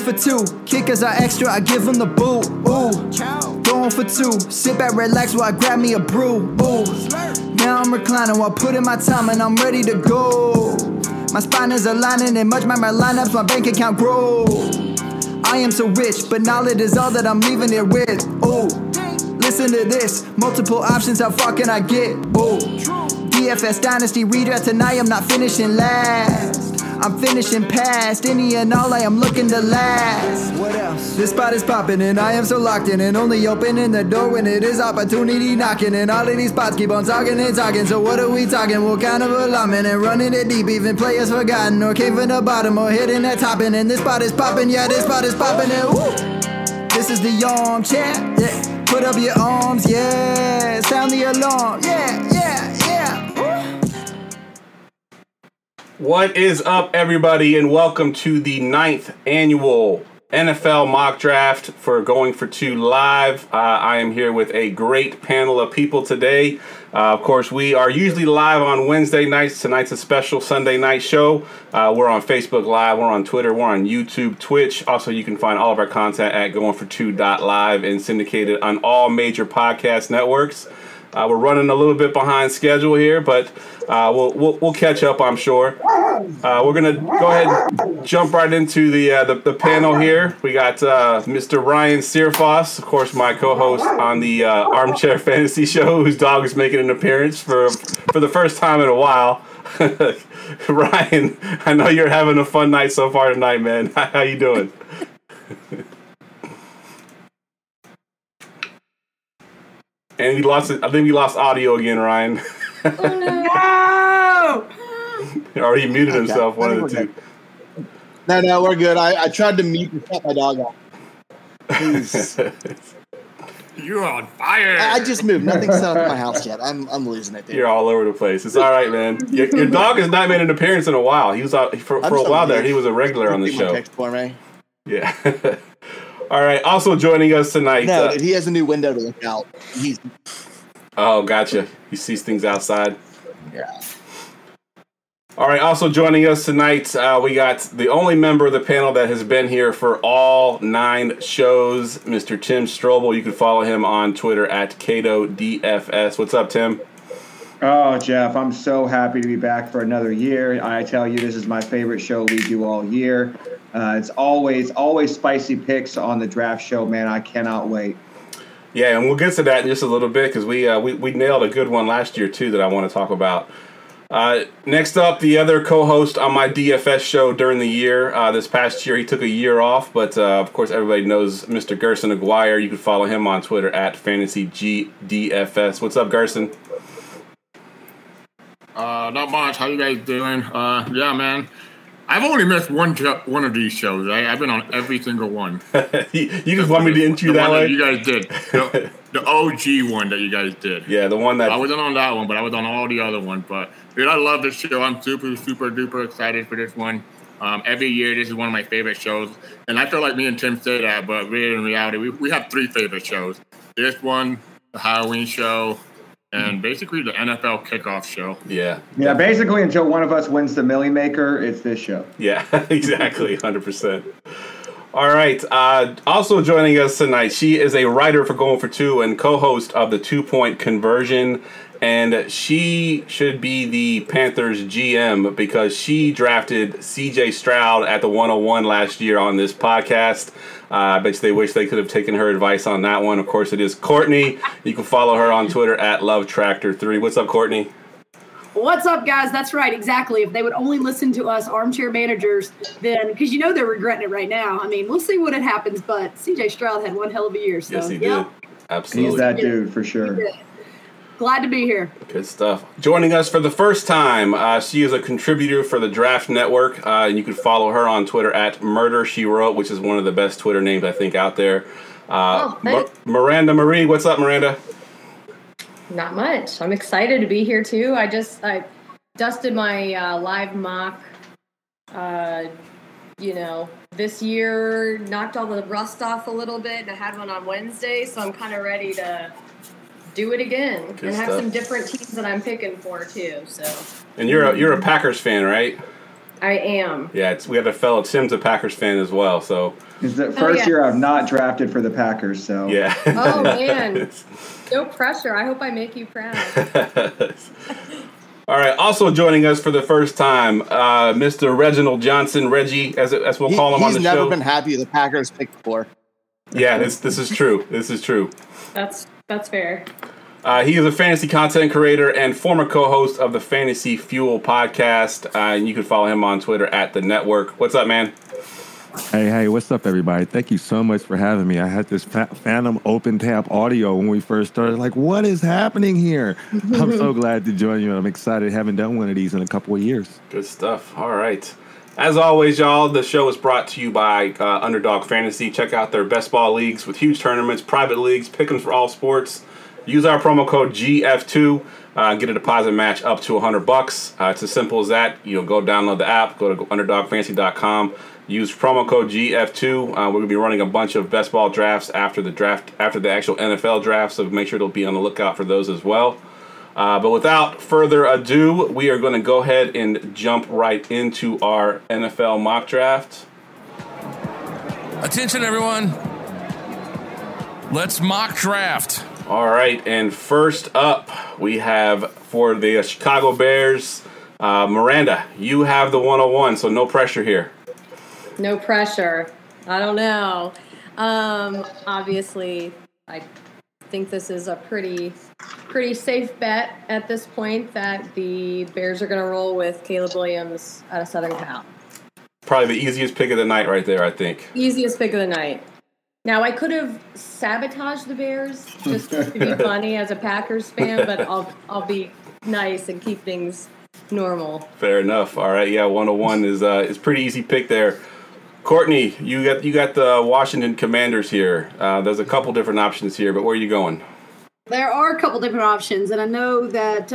for two. Kickers are extra, I give them the boot. Ooh, going for two. Sit back, relax while I grab me a brew. Ooh, now I'm reclining while putting my time and I'm ready to go. My spine is aligning and much my lineups, my bank account grow. I am so rich, but knowledge is all that I'm leaving it with. Ooh, listen to this. Multiple options, how far can I get? Ooh, DFS Dynasty redraft tonight, I'm not finishing last. I'm finishing past any and all, I am looking to last. What else? This spot is popping and I am so locked in and only opening the door when it is opportunity knocking. And all of these spots keep on talking and talking. So what are we talking? What kind of alignment? And running it deep, even players forgotten or came from the bottom or hitting that top end. And this spot is popping, yeah, this spot is popping. And woo! This is the armchair, yeah. Put up your arms, yeah. Sound the alarm, yeah, yeah, yeah. What is up, everybody, and welcome to the 9th annual NFL mock draft for Going for Two Live. I am here with a great panel of people today. Of course, we are usually live on Wednesday nights. Tonight's a special Sunday night show. We're on Facebook Live, we're on Twitter, we're on YouTube, Twitch. Also, you can find all of our content at goingfor2.live and syndicated on all major podcast networks. We're running a little bit behind schedule here, but we'll catch up, I'm sure. We're gonna go ahead and jump right into the panel here. We got Mr. Ryan Searfoss, of course, my co-host on the Armchair Fantasy Show, whose dog is making an appearance for the first time in a while. Ryan, I know you're having a fun night so far tonight, man. How you doing? And I think we lost audio again, Ryan. Oh, no! He already muted himself, one of the two. No, we're good. I tried to mute and cut my dog off. Please. You're on fire! I just moved. Nothing's set up in my house yet. I'm losing it, dude. You're all over the place. It's all right, man. Your dog has not made an appearance in a while. He was out for a while there. He was a regular on the show. Text for me. Yeah. All right. Also joining us tonight. No, dude, he has a new window to look out. Oh, gotcha. He sees things outside. Yeah. All right. Also joining us tonight, we got the only member of the panel that has been here for all 9 shows, Mr. Tim Strobel. You can follow him on Twitter at CatoDFS. What's up, Tim? Oh, Jeff, I'm so happy to be back for another year. I tell you, this is my favorite show we do all year. It's always spicy picks on the draft show, man. I cannot wait. Yeah, and we'll get to that in just a little bit because we nailed a good one last year, too, that I want to talk about. Next up, the other co-host on my DFS show during the year. This past year, he took a year off, but of course, everybody knows Mr. Gerson Aguirre. You can follow him on Twitter at FantasyGDFS. What's up, Gerson? Not much. How you guys doing? Yeah, man. I've only missed one of these shows. I've been on every single one. You just want me to intro that way? That you guys did. The OG one that you guys did. Yeah, the one that... I wasn't on that one, but I was on all the other ones. But, dude, I love this show. I'm super, super duper excited for this one. Every year, this is one of my favorite shows. And I feel like me and Tim say that, but really in reality, we have 3 favorite shows. This one, the Halloween show, and basically the NFL kickoff show. Yeah. Yeah, basically until one of us wins the Millie Maker, it's this show. Yeah, exactly, 100%. All right. Also joining us tonight, she is a writer for Going for Two and co-host of the 2 Point Conversion. And she should be the Panthers GM because she drafted C.J. Stroud at the 101 last year on this podcast. I bet you they wish they could have taken her advice on that one. Of course, it is Courtney. You can follow her on Twitter at LoveTractor3. What's up, Courtney? What's up, guys? That's right, exactly. If they would only listen to us armchair managers, then, because you know they're regretting it right now. I mean, we'll see what happens, but C.J. Stroud had one hell of a year. So, yes, he did. Absolutely. He's that dude for sure. Glad to be here. Good stuff. Joining us for the first time, she is a contributor for the Draft Network, and you can follow her on Twitter at MurderSheWrote, which is one of the best Twitter names I think out there. Miranda Marie, what's up, Miranda? Not much. I'm excited to be here too. I dusted my live mock. This year knocked all the rust off a little bit, and I had one on Wednesday, so I'm kind of ready to do it again. Good and stuff. have some different teams that I'm picking for too. So. And you're a Packers fan, right? I am. Yeah, we have a fellow Tim's a Packers fan as well, so. It's the first year I've not drafted for the Packers, so. Yeah. Oh, man. No pressure. I hope I make you proud. All right, also joining us for the first time, Mr. Reginald Johnson, Reggie, as we'll call him on the show. He's never been happy the Packers picked before. Yeah, this is true. This is true. That's fair. He is a fantasy content creator and former co-host of the Fantasy Fuel podcast. And you can follow him on Twitter @TheNetwork. What's up, man? Hey, what's up, everybody? Thank you so much for having me. I had this phantom open tab audio when we first started. Like, what is happening here? I'm so glad to join you. I'm excited. Haven't done one of these in a couple of years. Good stuff. All right. As always, y'all, the show is brought to you by Underdog Fantasy. Check out their best ball leagues with huge tournaments, private leagues, pick'ems for all sports. Use our promo code GF2. Get a deposit match up to $100. It's as simple as that. Go download the app. Go to UnderdogFantasy.com. Use promo code GF2. We're going to be running a bunch of best ball drafts after the actual NFL draft, so make sure to be on the lookout for those as well. But without further ado, we are going to go ahead and jump right into our NFL mock draft. Attention, everyone. Let's mock draft. All right, and first up, we have for the Chicago Bears, Miranda, you have the 101, so no pressure here. No pressure. I don't know. Obviously, I think this is a pretty safe bet at this point that the Bears are going to roll with Caleb Williams out of Southern Cal. Probably the easiest pick of the night right there, I think. Easiest pick of the night. Now, I could have sabotaged the Bears just to be funny as a Packers fan, but I'll be nice and keep things normal. Fair enough. All right, yeah, 101 is pretty easy pick there. Courtney, you got the Washington Commanders here. There's a couple different options here, but where are you going? There are a couple different options, and I know that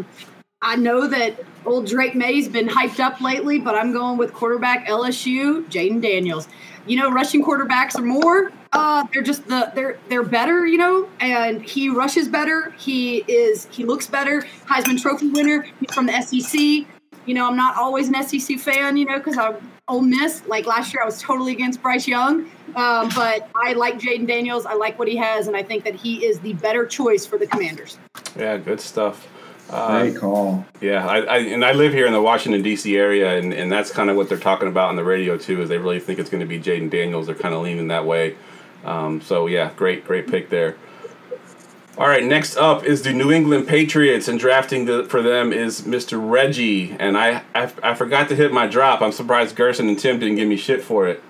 old Drake May's been hyped up lately, but I'm going with quarterback LSU, Jaden Daniels. Rushing quarterbacks are more. They're just they're better, and he rushes better. He looks better. Heisman Trophy winner. He's from the SEC. I'm not always an SEC fan, because I'm Ole Miss. Like last year, I was totally against Bryce Young. But I like Jaden Daniels. I like what he has, and I think that he is the better choice for the Commanders. Yeah, good stuff. Great call. Yeah, I live here in the Washington, D.C. area, and that's kind of what they're talking about on the radio, too, is they really think it's going to be Jaden Daniels. They're kind of leaning that way. So, yeah, great pick there. All right, next up is the New England Patriots, and drafting for them is Mr. Reggie. And I forgot to hit my drop. I'm surprised Gerson and Tim didn't give me shit for it.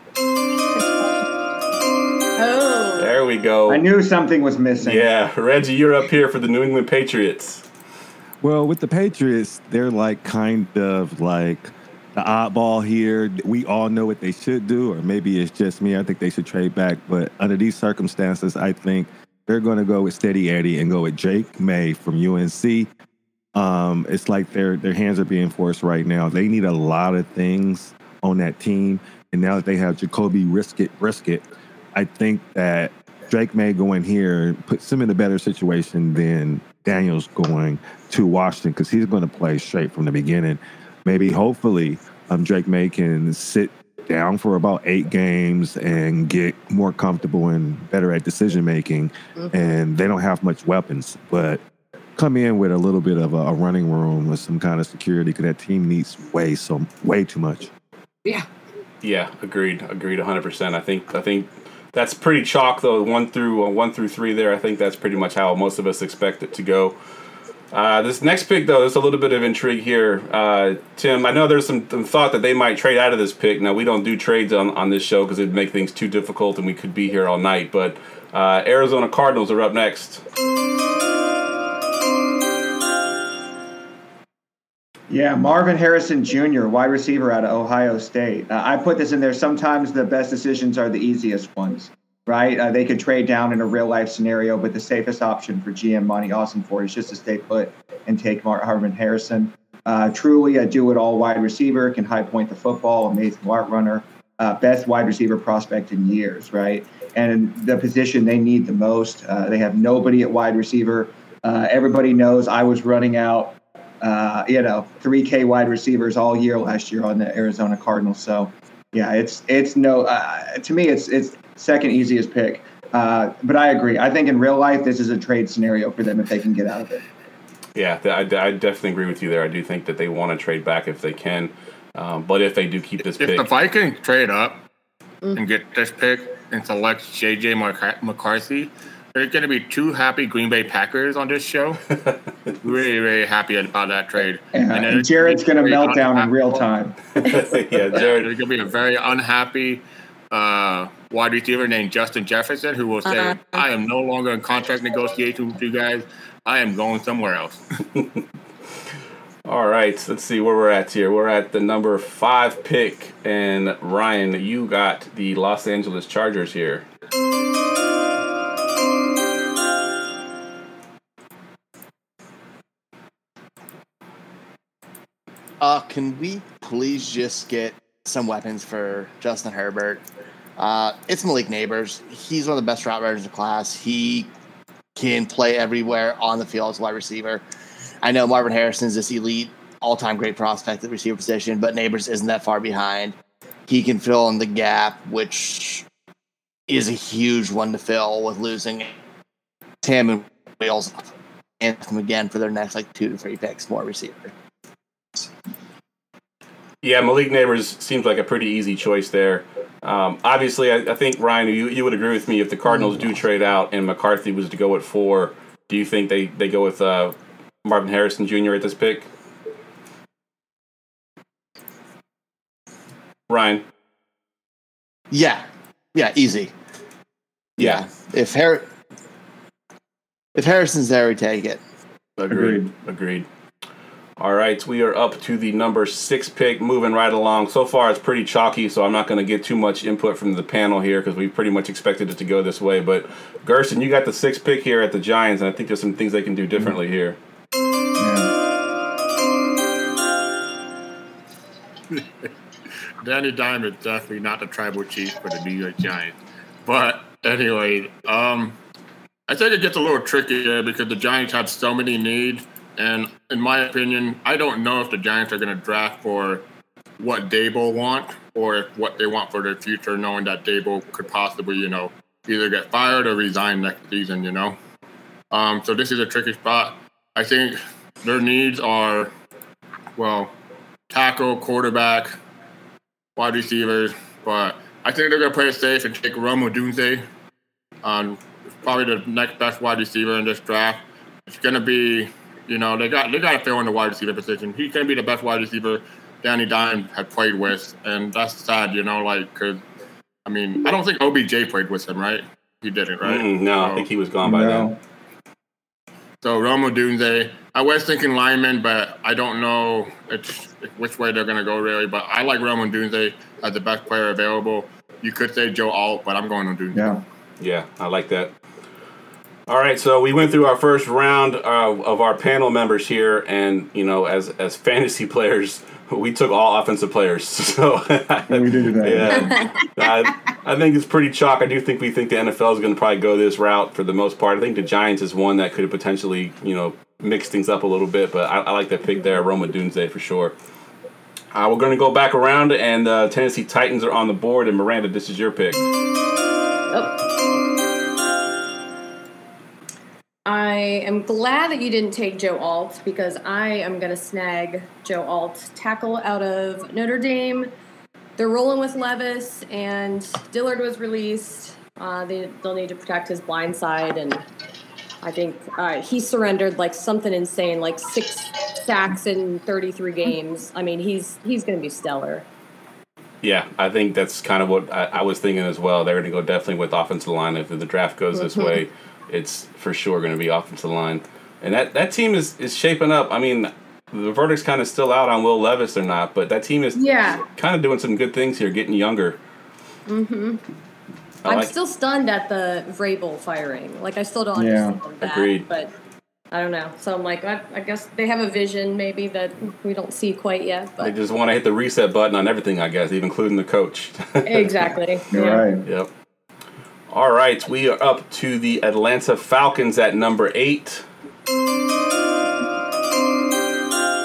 Oh. There we go. I knew something was missing. Yeah, Reggie, you're up here for the New England Patriots. Well, with the Patriots, they're kind of the oddball here. We all know what they should do, or maybe it's just me. I think they should trade back. But under these circumstances, I think they're going to go with Steady Eddie and go with Drake May from UNC. It's like their hands are being forced right now. They need a lot of things on that team. And now that they have Jacoby Brisket, I think that Drake May going here puts him in a better situation than Daniels going to Washington, because he's going to play straight from the beginning. Maybe, hopefully, Drake May can sit down for about 8 games and get more comfortable and better at decision making. Mm-hmm. And they don't have much weapons, but come in with a little bit of a running room with some kind of security, because that team needs way too much. Yeah. Yeah, agreed 100%. I think that's pretty chalk though. 1 through 3 there. I think that's pretty much how most of us expect it to go. This next pick though, there's a little bit of intrigue here. Tim, I know there's some thought that they might trade out of this pick. Now we don't do trades on this show because it'd make things too difficult and we could be here all night. But Arizona Cardinals are up next. Yeah, Marvin Harrison Jr., wide receiver out of Ohio State. I put this in there. Sometimes the best decisions are the easiest ones, right? They could trade down in a real-life scenario, but the safest option for GM Monty Austin is just to stay put and take Marvin Harrison. Truly a do-it-all wide receiver, can high-point the football, amazing route runner, best wide receiver prospect in years, right? And the position they need the most, they have nobody at wide receiver. Everybody knows I was running out 3K wide receivers all year last year on the Arizona Cardinals. So, yeah, it's no to me it's second easiest pick. But I agree. I think in real life this is a trade scenario for them if they can get out of it. Yeah, I definitely agree with you there. I do think that they want to trade back if they can. But if they do keep this pick. If the Vikings trade up and get this pick and select J.J. McCarthy, there's going to be 2 happy Green Bay Packers on this show. Really, really happy about that trade. Yeah, and Jared's going to melt down in real time. Jared. There's going to be a very unhappy wide receiver named Justin Jefferson who will say, I am no longer in contract negotiation with you guys. I am going somewhere else. All right, let's see where we're at here. We're at the number 5 pick, and Ryan, you got the Los Angeles Chargers here. Can we please just get some weapons for Justin Herbert? It's Malik Neighbors. He's one of the best route runners in the class. He can play everywhere on the field as a wide receiver. I know Marvin Harrison's this elite, all-time great prospect at the receiver position, but Neighbors isn't that far behind. He can fill in the gap, which is a huge one to fill with losing Tim and Wheels and him again for their next 2 to 3 picks, more receiver. Yeah, Malik Neighbors seems like a pretty easy choice there. Obviously, I think, Ryan, you would agree with me if the Cardinals do trade out and McCarthy was to go at 4, do you think they go with Marvin Harrison Jr. at this pick? Ryan? Yeah, easy. Yeah. If Harrison's there, we take it. Agreed. All right, we are up to the number 6 pick, moving right along. So far, it's pretty chalky, so I'm not going to get too much input from the panel here because we pretty much expected it to go this way. But, Gerson, you got the 6th pick here at the Giants, and I think there's some things they can do differently here. Danny Dimes is definitely not the tribal chief for the New York Giants. But, anyway, I think it gets a little tricky there because the Giants have so many needs. And in my opinion, I don't know if the Giants are going to draft for what Dable want or what they want for their future, knowing that Dable could possibly, either get fired or resign next season, So this is a tricky spot. I think their needs are, tackle, quarterback, wide receivers. But I think they're going to play it safe and take Rome Odunze, probably the next best wide receiver in this draft. It's going to be... they got to fill in the wide receiver position. He's going to be the best wide receiver Danny Dimes had played with, and that's sad, because, I don't think OBJ played with him, right? He didn't, right? No, I think he was gone by then. So, Rome Odunze, I was thinking lineman, but I don't know which way they're going to go, really. But I like Rome Odunze as the best player available. You could say Joe Alt, but I'm going Odunze. Yeah, I like that. All right, so we went through our first round of our panel members here, and as fantasy players, we took all offensive players. So we did that. Yeah, I think it's pretty chalk. I do think we think the NFL is going to probably go this route for the most part. I think the Giants is one that could potentially mix things up a little bit, but I like that pick there, Rome Odunze for sure. We're going to go back around, and Tennessee Titans are on the board, and Miranda, this is your pick. I am glad that you didn't take Joe Alt because I am going to snag Joe Alt, tackle out of Notre Dame. They're rolling with Levis, and Dillard was released. They'll need to protect his blind side, and I think he surrendered something insane, 6 sacks in 33 games. He's going to be stellar. Yeah, I think that's kind of what I was thinking as well. They're going to go definitely with offensive line if the draft goes this way. It's for sure going to be offensive line. And that team is shaping up. The verdict's kind of still out on Will Levis or not, but that team is kind of doing some good things here, getting younger. Mm-hmm. I'm still stunned at the Vrabel firing. I still don't understand that. Agreed. But I don't know. So I'm I guess they have a vision maybe that we don't see quite yet. But they just want to hit the reset button on everything, I guess, even including the coach. Exactly. You're right. Yep. All right, we are up to the Atlanta Falcons at number 8.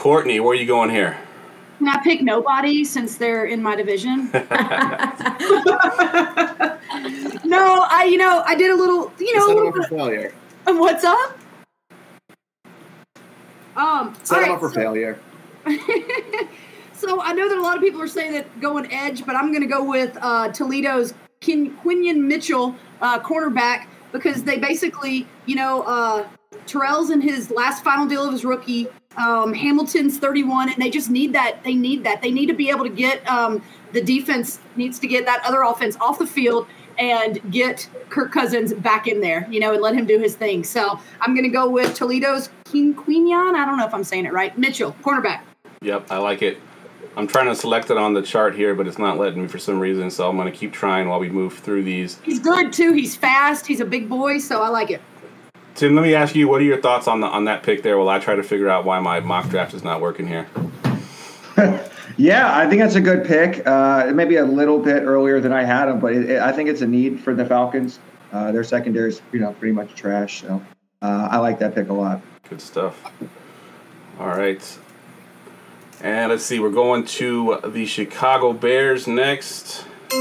Courtney, where are you going here? Can I pick nobody since they're in my division? No, I did a little, Set him up for failure. What's up? Set him up for failure. So I know that a lot of people are saying that going edge, but I'm going to go with Toledo's Quinion Mitchell, cornerback, because they basically, Terrell's in his last final deal of his rookie. Hamilton's 31, and they just need that. They need that. They need to be able to get the defense needs to get that other offense off the field and get Kirk Cousins back in there, and let him do his thing. So I'm going to go with Toledo's Quinion. I don't know if I'm saying it right. Mitchell, cornerback. Yep, I like it. I'm trying to select it on the chart here, but it's not letting me for some reason, so I'm going to keep trying while we move through these. He's good, too. He's fast. He's a big boy, so I like it. Tim, let me ask you, what are your thoughts on that pick there while I try to figure out why my mock draft is not working here? Yeah, I think that's a good pick. Maybe a little bit earlier than I had him, but I think it's a need for the Falcons. Their secondary is, pretty much trash. So I like that pick a lot. Good stuff. All right. And let's see, we're going to the Chicago Bears next.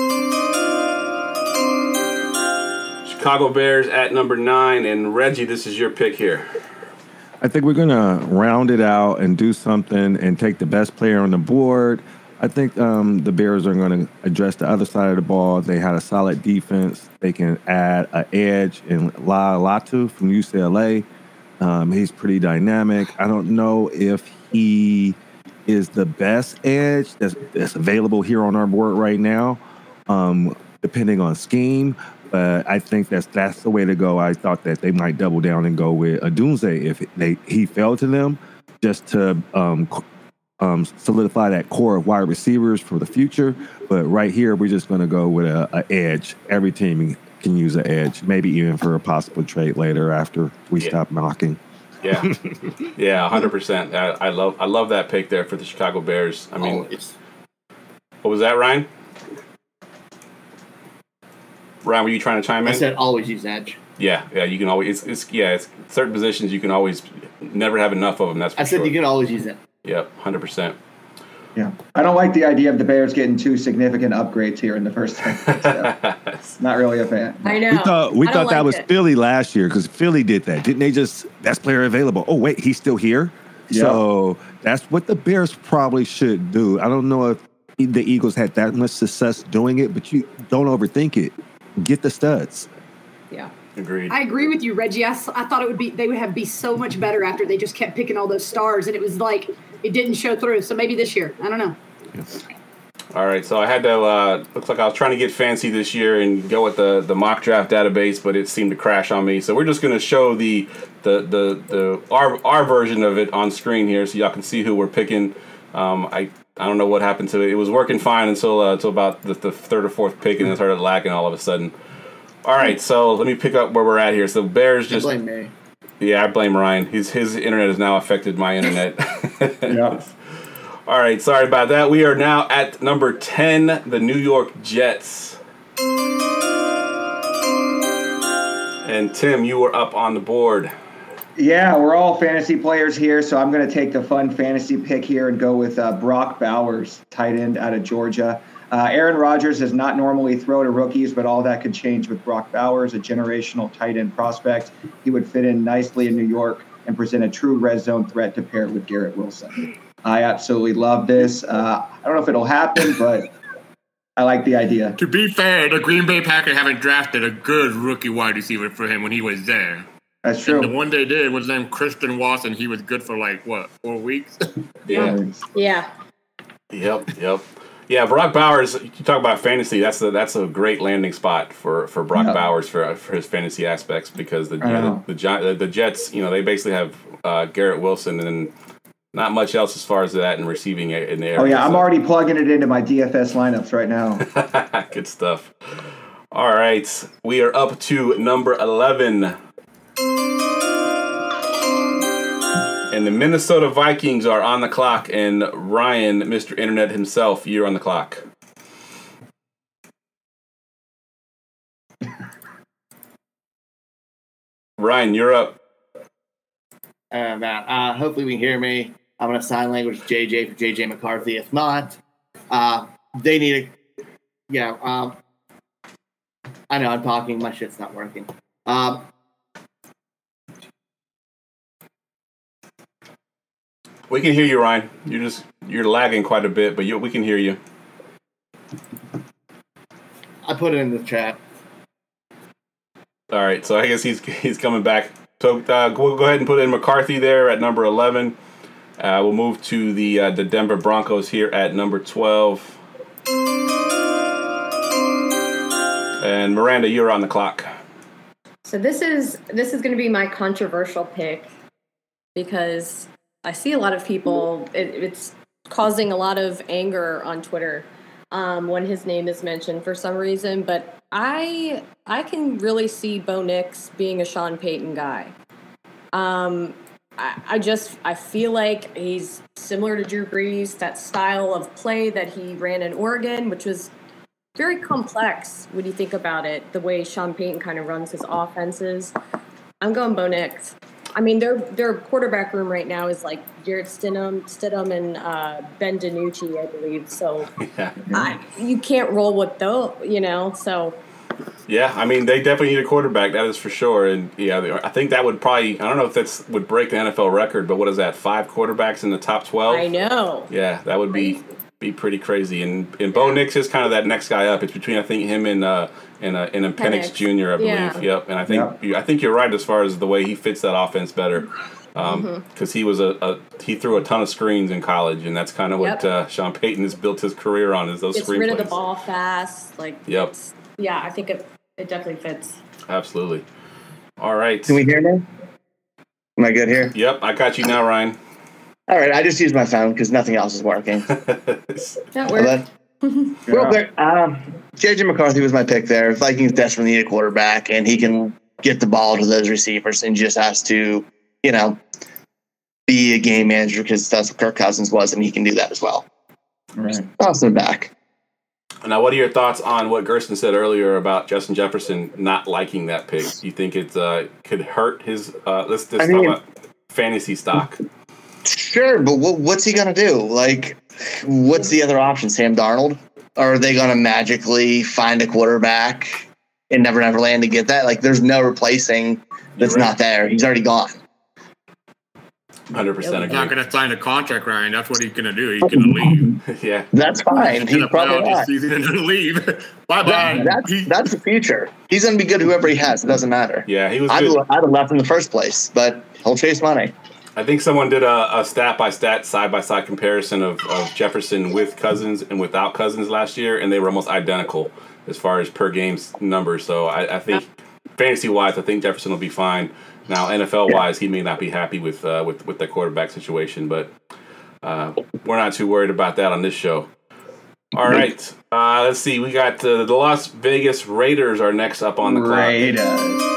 Chicago Bears at number 9, and Reggie, this is your pick here. I think we're going to round it out and do something and take the best player on the board. I think the Bears are going to address the other side of the ball. They had a solid defense. They can add an edge in Latu from UCLA. He's pretty dynamic. I don't know if he is the best edge that's available here on our board right now, depending on scheme. But I think that's the way to go. I thought that they might double down and go with Odunze if he fell to them, just to solidify that core of wide receivers for the future. But right here, we're just going to go with an edge. Every team can use an edge, maybe even for a possible trade later after we stop knocking. Yeah, 100%. I love that pick there for the Chicago Bears. I mean, what was that, Ryan? Ryan, were you trying to chime in? I said always use edge. Yeah, you can always. It's certain positions you can always never have enough of them. That's for I said sure. You can always use it. Yep, 100%. Yeah, I don't like the idea of the Bears getting 2 significant upgrades here in the first 10 picks, so. Not really a fan. I know. We thought that was Philly last year because Philly did that. Didn't they just, best player available? Oh, wait, he's still here? Yep. So that's what the Bears probably should do. I don't know if the Eagles had that much success doing it, but you don't overthink it. Get the studs. Yeah. Agreed. I agree with you, Reggie. I thought they would be so much better after they just kept picking all those stars, and it was like it didn't show through. So maybe this year, I don't know. Yes. All right, so I had to. Looks like I was trying to get fancy this year and go with the mock draft database, but it seemed to crash on me. So we're just going to show our version of it on screen here, so y'all can see who we're picking. I don't know what happened to it. It was working fine until about the third or fourth pick, and it started lagging all of a sudden. All right, so let me pick up where we're at here. So Bears just blame me. Yeah, I blame Ryan. His internet has now affected my internet. Yeah. All right, sorry about that. We are now at number 10, the New York Jets. And Tim, you were up on the board. Yeah, we're all fantasy players here, so I'm going to take the fun fantasy pick here and go with Brock Bowers, tight end out of Georgia. Aaron Rodgers does not normally throw to rookies, but all that could change with Brock Bowers, a generational tight end prospect. He would fit in nicely in New York and present a true red zone threat to pair with Garrett Wilson. I absolutely love this. I don't know if it'll happen, but I like the idea. To be fair, the Green Bay Packers haven't drafted a good rookie wide receiver for him when he was there. That's true. And the one they did was named Christian Watson. He was good for 4 weeks? Yeah. Yeah. Yep. Yeah, Brock Bowers, you talk about fantasy, that's a great landing spot for Brock Bowers for his fantasy aspects because the Jets, they basically have Garrett Wilson and not much else as far as that in receiving in the area. Oh, yeah, I'm already plugging it into my DFS lineups right now. Good stuff. All right, we are up to number 11. And the Minnesota Vikings are on the clock, and Ryan, Mr. Internet himself, you're on the clock. Ryan, you're up. Matt, hopefully we can hear me. I'm going to sign language JJ for JJ McCarthy. If not, they need a, I know I'm talking. My shit's not working. We can hear you, Ryan. You're lagging quite a bit, but we can hear you. I put it in the chat. All right, so I guess he's coming back. So we'll go ahead and put in McCarthy there at number 11. We'll move to the Denver Broncos here at number 12. And Miranda, you're on the clock. So this is going to be my controversial pick because I see a lot of people. It's causing a lot of anger on Twitter when his name is mentioned for some reason. But I can really see Bo Nix being a Sean Payton guy. I feel like he's similar to Drew Brees, that style of play that he ran in Oregon, which was very complex when you think about it, the way Sean Payton kind of runs his offenses. I'm going Bo Nix. I mean, their quarterback room right now is like Jarrett Stidham and Ben DiNucci, I believe. So you can't roll with those, so. Yeah, I mean, they definitely need a quarterback, that is for sure. And, yeah, I think that would probably – I don't know if would break the NFL record, but what is that, 5 quarterbacks in the top 12? I know. Yeah, that would be pretty crazy. And Bo Nix is kind of that next guy up. It's between, I think, him and Penix Jr., I believe. Yeah. Yep, and I think you're right as far as the way he fits that offense better. Because he was he threw a ton of screens in college, and that's kind of what Sean Payton has built his career on, is those screen plays. Gets rid of the ball fast. Yep. Yeah, I think it definitely fits. Absolutely. All right. Can we hear me? Am I good here? Yep, I got you now, Ryan. All right, I just used my phone because nothing else is working. That worked. Real quick, JJ McCarthy was my pick there. Vikings desperately need a quarterback, and he can get the ball to those receivers and just has to, be a game manager because that's what Kirk Cousins was, and he can do that as well. Right. Toss him back. Now, what are your thoughts on what Gersten said earlier about Justin Jefferson not liking that pick? Do you think it could hurt his let's talk about fantasy stock? Sure, but what's he going to do? What's the other option? Sam Darnold? Or are they going to magically find a quarterback in Never Never Land to get that? There's no replacing that's not there. He's already gone. 100% agree. He's not going to sign a contract, Ryan. That's what he's going to do. He's going to leave. Yeah. That's fine. He's going to play out this season and then leave. Bye-bye. That's the future. He's going to be good whoever he has. It doesn't matter. Yeah, he was good. I'd have left in the first place, but he'll chase money. I think someone did a stat-by-stat, side-by-side comparison of Jefferson with Cousins and without Cousins last year, and they were almost identical as far as per-game numbers. So I think fantasy-wise, I think Jefferson will be fine. Now, NFL-wise, he may not be happy with the quarterback situation, but we're not too worried about that on this show. All right, let's see. We got the Las Vegas Raiders are next up on the clock.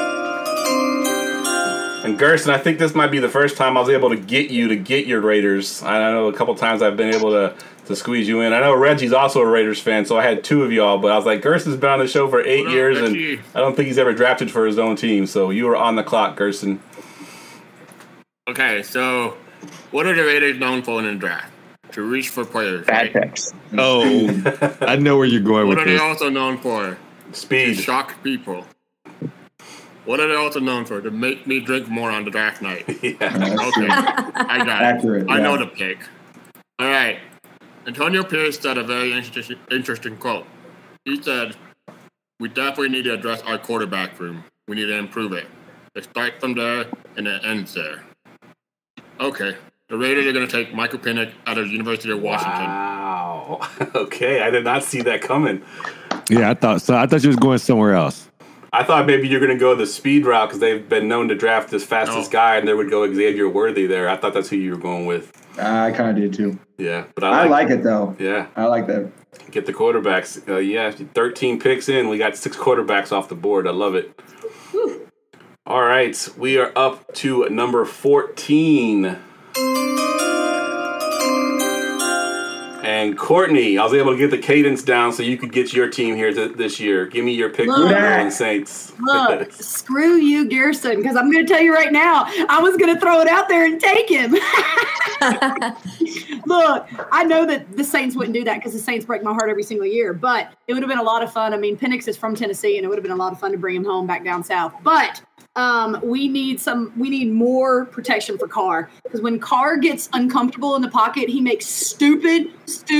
And Gersten, I think this might be the first time I was able to get you to get your Raiders. I know a couple times I've been able to squeeze you in. I know Reggie's also a Raiders fan, so I had 2 of y'all, but I was like, Gersten's been on the show for 8 years, and I don't think he's ever drafted for his own team, so you were on the clock, Gersten. Okay, so what are the Raiders known for in the draft? To reach for players. Bad picks. Oh, I know where you're going with What are this. they also known for? Speed. To shock people. What are they also known for? To make me drink more on the draft night. Yeah. Okay, I got Accurate, it. I yeah. know the pick. All right. Antonio Pierce said a very interesting quote. He said, "We definitely need to address our quarterback room. We need to improve it. It starts from there and it ends there." Okay. The Raiders are going to take Michael Penix out of the University of Washington. Wow. Okay, I did not see that coming. Yeah, I thought so. I thought you was going somewhere else. I thought maybe you're going to go the speed route because they've been known to draft this fastest guy, and they would go Xavier Worthy there. I thought that's who you were going with. I kind of did too. Yeah, but I like it though. Yeah, I like that. get the quarterbacks. 13 picks in. We got 6 quarterbacks off the board. I love it. Whew. All right, we are up to number 14. And Courtney, I was able to get the cadence down so you could get your team here this year. Give me your pick for the New Orleans Saints. Look, screw you, Garrison, because I'm going to tell you right now, I was going to throw it out there and take him. Look, I know that the Saints wouldn't do that because the Saints break my heart every single year, but it would have been a lot of fun. I mean, Penix is from Tennessee, and it would have been a lot of fun to bring him home back down south. But we need more protection for Carr, because when Carr gets uncomfortable in the pocket, he makes stupid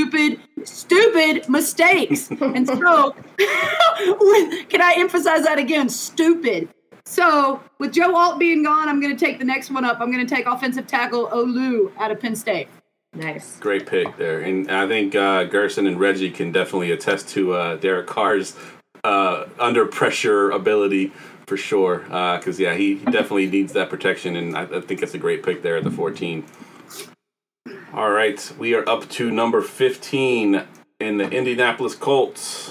mistakes. And so, can I emphasize that again? Stupid. So with Joe Alt being gone, I'm going to take the next one up. I'm going to take offensive tackle Olu out of Penn State. Nice. Great pick there. And I think Gerson and Reggie can definitely attest to Derek Carr's under pressure ability for sure. Because, he definitely needs that protection. And I think that's a great pick there at the 14. All right. We are up to number 15 in the Indianapolis Colts.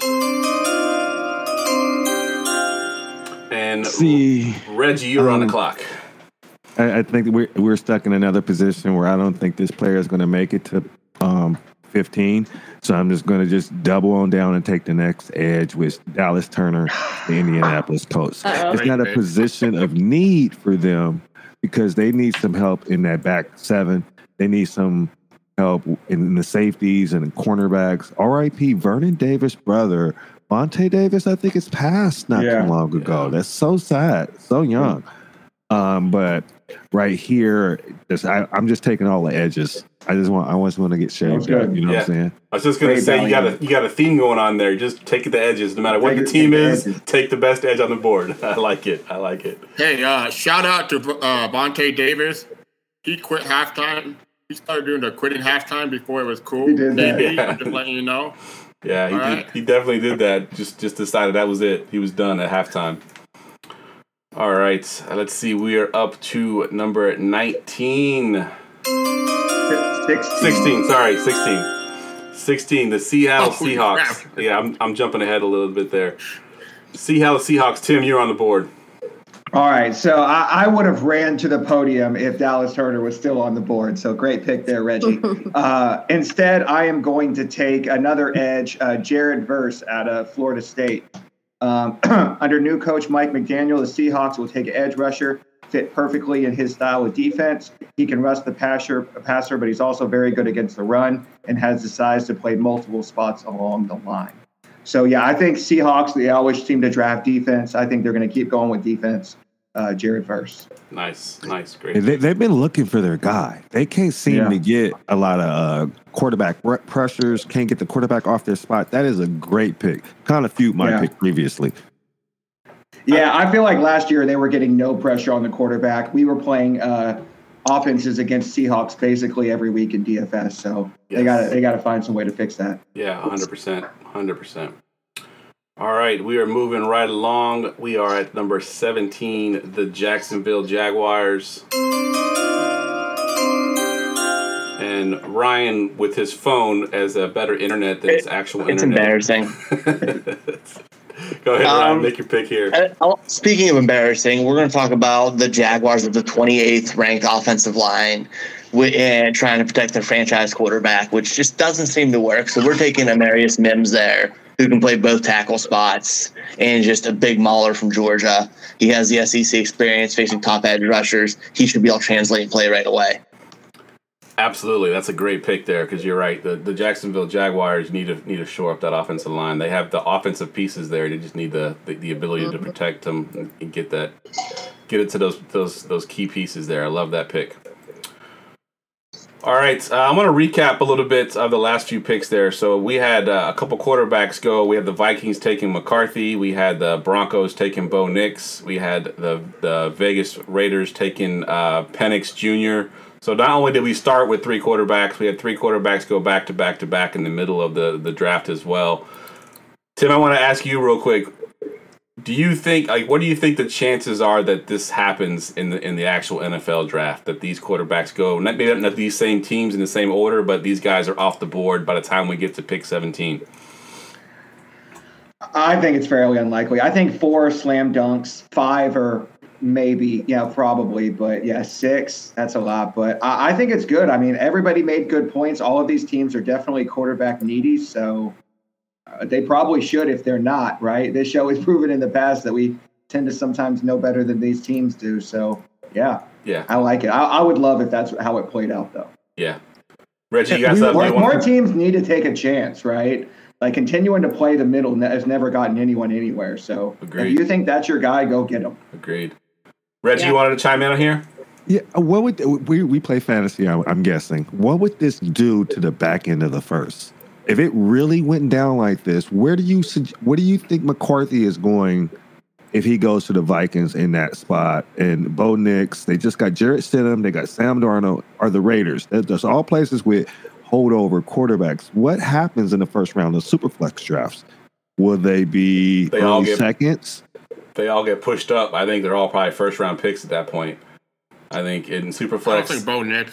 And Reggie, you're on the clock. I think we're stuck in another position where I don't think this player is going to make it to 15. So I'm just going to double on down and take the next edge with Dallas Turner, the Indianapolis Colts. It's not a position of need for them because they need some help in that back seven. They need some help in the safeties and the cornerbacks. R.I.P. Vernon Davis' brother, Vontae Davis, I think it's passed not too long ago. Yeah. That's so sad, so young. But right here, I'm just taking all the edges. I just want to get shaved up. You know what I'm saying? I was just going to say you got a theme going on there. Just take the edges, no matter what the team is. Take the best edge on the board. I like it. Hey, shout out to Vontae Davis. He quit halftime. He started doing the quitting halftime before it was cool. He did that. I'm just letting you know. Yeah, he definitely did that. Just decided that was it. He was done at halftime. All right, let's see. We are up to number 19. 16. Sorry, 16. 16. The Seattle Seahawks. Crap. Yeah, I'm jumping ahead a little bit there. Seattle Seahawks. Tim, you're on the board. All right, so I would have ran to the podium if Dallas Turner was still on the board. So great pick there, Reggie. Instead, I am going to take another edge, Jared Verse out of Florida State. Under new coach Mike McDaniel, the Seahawks will take an edge rusher, fit perfectly in his style of defense. He can rush the passer, but he's also very good against the run and has the size to play multiple spots along the line. So, I think Seahawks, they always seem to draft defense. I think they're going to keep going with defense. Jared Verse. Nice. Great. They've been looking for their guy. They can't seem to get a lot of quarterback pressures, can't get the quarterback off their spot. That is a great pick. Kind of feud my pick previously. Yeah, I feel like last year they were getting no pressure on the quarterback. We were playing offenses against Seahawks basically every week in DFS, so they got to find some way to fix that. Yeah, 100%. All right, we are moving right along. We are at number 17, the Jacksonville Jaguars. And Ryan, with his phone, has a better internet than his actual internet. It's embarrassing. Go ahead, Ryan, make your pick here. Speaking of embarrassing, we're going to talk about the Jaguars of the 28th ranked offensive line and trying to protect their franchise quarterback, which just doesn't seem to work. So we're taking Amarius Mims there, who can play both tackle spots, and just a big mauler from Georgia. He has the SEC experience facing top edge rushers. He should be able to translate and play right away. Absolutely, that's a great pick there because you're right. The Jacksonville Jaguars need to shore up that offensive line. They have the offensive pieces there. They just need the ability to protect them and get it to those key pieces there. I love that pick. All right, I'm going to recap a little bit of the last few picks there. So we had a couple quarterbacks go. We had the Vikings taking McCarthy. We had the Broncos taking Bo Nix. We had the Vegas Raiders taking Penix Jr. So not only did we start with three quarterbacks, we had three quarterbacks go back to back to back in the middle of the draft as well. Tim, I want to ask you real quick. Do you think, what do you think the chances are that this happens in the actual NFL draft, that these quarterbacks go, maybe not these same teams in the same order, but these guys are off the board by the time we get to pick 17? I think it's fairly unlikely. I think 4 slam dunks, 5 are maybe, probably, but yeah, 6, that's a lot. But I think it's good. I mean, everybody made good points. All of these teams are definitely quarterback needy, so they probably should if they're not, right? This show has proven in the past that we tend to sometimes know better than these teams do. So, yeah, I like it. I would love if that's how it played out, though. Yeah. Reggie, you got something? More teams need to take a chance, right? Like, continuing to play the middle has never gotten anyone anywhere. So, if you think that's your guy, go get him. Agreed. Reggie, you wanted to chime in on here? Yeah, what would we play fantasy? I'm guessing. What would this do to the back end of the first? If it really went down like this, what do you think McCarthy is going if he goes to the Vikings in that spot? And Bo Nix, they just got Jarrett Stidham, they got Sam Darnold, or the Raiders. There's all places with holdover quarterbacks. What happens in the first round of Superflex drafts? Will they be early seconds? They all get pushed up. I think they're all probably first-round picks at that point. I think in Superflex. I don't think Bo Nix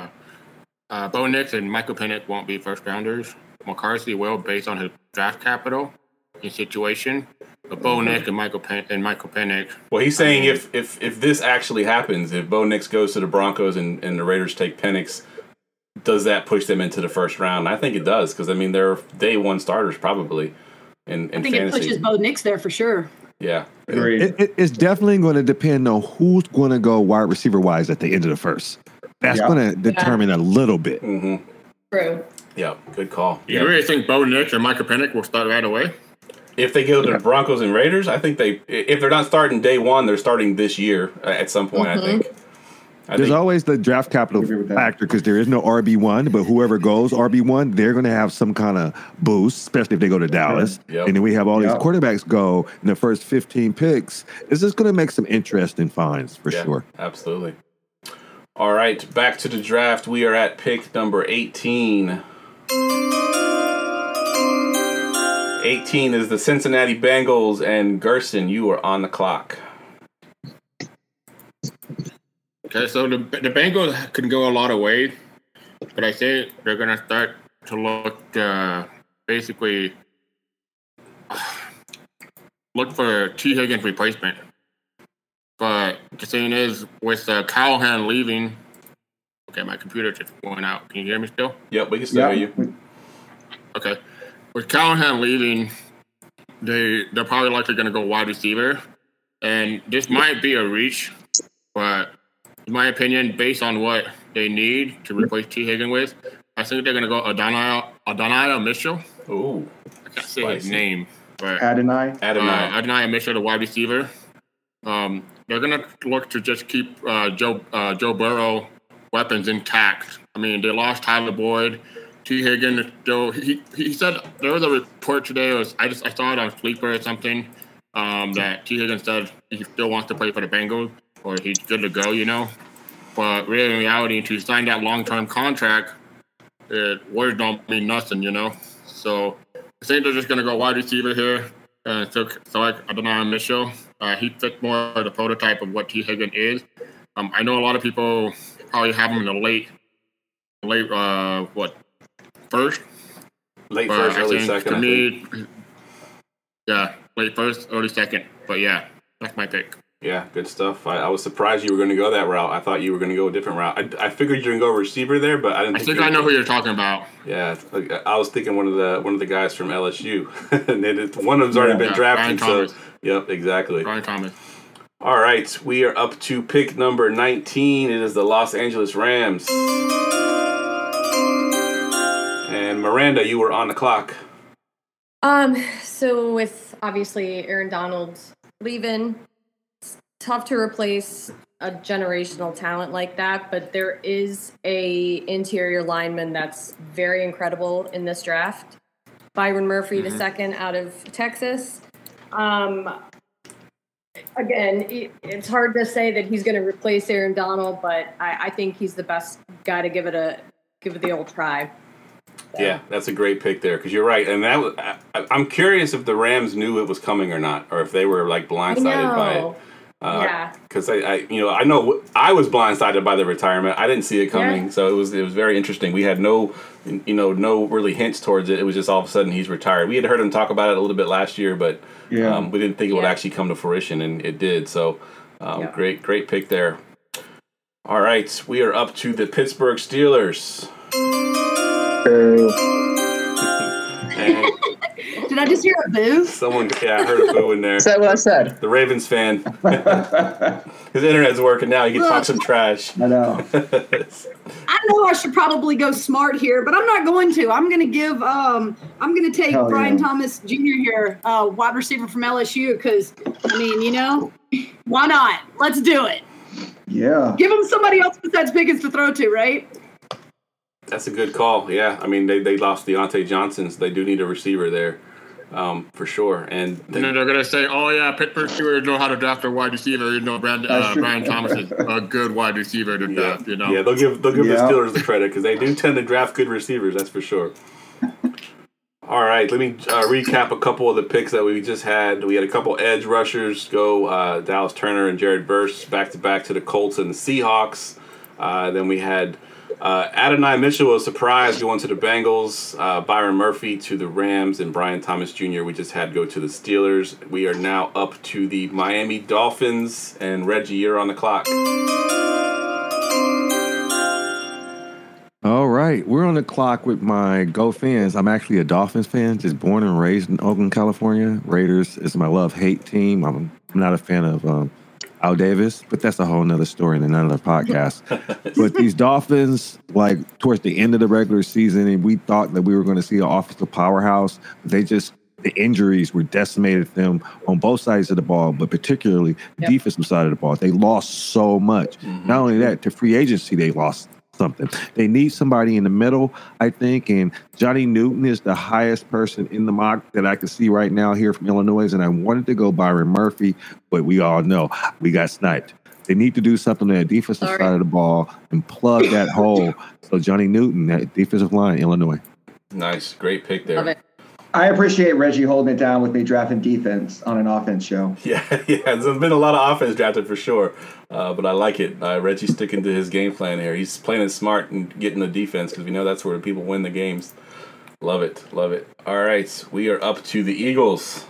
and Michael Penix won't be first-rounders. McCarthy will, based on his draft capital and situation. But Bo Nix and Michael Penix. Well, he's saying if this actually happens, if Bo Nix goes to the Broncos and the Raiders take Penix, does that push them into the first round? I think it does, because, I mean, they're day one starters probably in I think fantasy. It pushes Bo Nix there for sure. Yeah. It's definitely going to depend on who's going to go wide receiver wise at the end of the first. That's going to determine a little bit. Mm-hmm. True. Yeah, good call. You really think Bo Nix and Michael Penix will start right away? If they go to the Broncos and Raiders, I think if they're not starting day one, they're starting this year at some point, I think. There's always the draft capital factor because there is no RB1, but whoever goes RB1, they're going to have some kind of boost, especially if they go to Dallas. Yep. And then we have all these quarterbacks go in the first 15 picks. It's just going to make some interesting finds for sure. Absolutely. All right, back to the draft. We are at pick number 18. 18 is the Cincinnati Bengals, and Gerson, you are on the clock. Okay, so the Bengals can go a lot of ways, but I say they're going to start to look basically look for T. Higgins replacement. But the thing is, with Callahan leaving, okay, my computer just went out. Can you hear me still? Yep, we can still hear you. Okay, with Callahan leaving, they're probably likely going to go wide receiver, and this might be a reach, but in my opinion, based on what they need to replace T. Higgins with, I think they're going to go Adonai Mitchell. Ooh, I can't say his name, but Adonai Mitchell, the wide receiver. They're going to look to just keep Joe Burrow weapons intact. I mean, they lost Tyler Boyd. T. Higgins, he said there was a report today. I saw it on Sleeper or something that T. Higgins said he still wants to play for the Bengals or he's good to go, But really, in reality, to sign that long-term contract, words don't mean nothing, So I think they're just going to go wide receiver here. So I don't know, Mitchell. He fits more of the prototype of what T. Higgins is. I know a lot of people probably have him in the late first? Late first, early second. To me, late first, early second. But yeah, that's my pick. Yeah, good stuff. I was surprised you were going to go that route. I thought you were going to go a different route. I figured you were going to go receiver there, but I didn't. I think I know who you're talking about. Yeah, I was thinking one of the guys from LSU. One of them's already been drafted. Brian so, yep, exactly. Brian Thomas. All right, we are up to pick number 19. It is the Los Angeles Rams. And Miranda, you were on the clock. So with obviously Aaron Donald leaving, it's tough to replace a generational talent like that, but there is a interior lineman that's very incredible in this draft. Byron Murphy, the second out of Texas. Again, it's hard to say that he's going to replace Aaron Donald, but I think he's the best guy to give it the old try. Yeah, that's a great pick there because you're right, and I'm curious if the Rams knew it was coming or not, or if they were like blindsided by it. Because I know I was blindsided by the retirement. I didn't see it coming, so it was very interesting. We had no really hints towards it. It was just all of a sudden he's retired. We had heard him talk about it a little bit last year, but we didn't think it would actually come to fruition, and it did. So Yeah. Great pick there. All right, we are up to the Pittsburgh Steelers. And Did I just hear a boo? I heard a boo in there. Is that what I said? The Ravens fan. His internet's working now. He can talk some trash. I know. I know I should probably go smart here, but I'm not going to. I'm going to give. I'm going to take Hell Brian yeah. Thomas Jr. here, wide receiver from LSU, because why not? Let's do it. Yeah. Give him somebody else besides Pickens to throw to, right? That's a good call. Yeah, I mean they lost Deontay Johnson, so they do need a receiver there, for sure. And And then they're gonna say, "Oh yeah, Pittsburgh Steelers know how to draft a wide receiver. Brian Thomas is a good wide receiver to draft." Yeah, they'll give the Steelers the credit because they do tend to draft good receivers. That's for sure. All right, let me recap a couple of the picks that we just had. We had a couple edge rushers go, Dallas Turner and Jared Verse back to back to the Colts and the Seahawks. Then we had Adonai Mitchell was surprised going to the Bengals, Byron Murphy to the Rams, and Brian Thomas Jr. we just had go to the Steelers. We are now up to the Miami Dolphins, and Reggie, you're on the clock. All right, we're on the clock with my Go fans. I'm actually a Dolphins fan, just born and raised in Oakland, California. Raiders is my love-hate team. I'm not a fan of Al Davis, but that's a whole nother story in another podcast. But these Dolphins, like towards the end of the regular season, and we thought that we were going to see an offensive powerhouse. The injuries were decimated them on both sides of the ball, but particularly the defensive side of the ball. They lost so much. Mm-hmm. Not only that, to free agency, they lost something. They need somebody in the middle, I think, and Johnny Newton is the highest person in the mock that I can see right now here from Illinois, and I wanted to go Byron Murphy, but we all know we got sniped. They need to do something on the defensive side of the ball and plug that hole. So Johnny Newton, that defensive line, Illinois. Nice. Great pick there. Love it. I appreciate Reggie holding it down with me drafting defense on an offense show. Yeah, there's been a lot of offense drafted for sure, but I like it. Reggie's sticking to his game plan here. He's playing it smart and getting the defense because we know that's where people win the games. Love it. All right, we are up to the Eagles.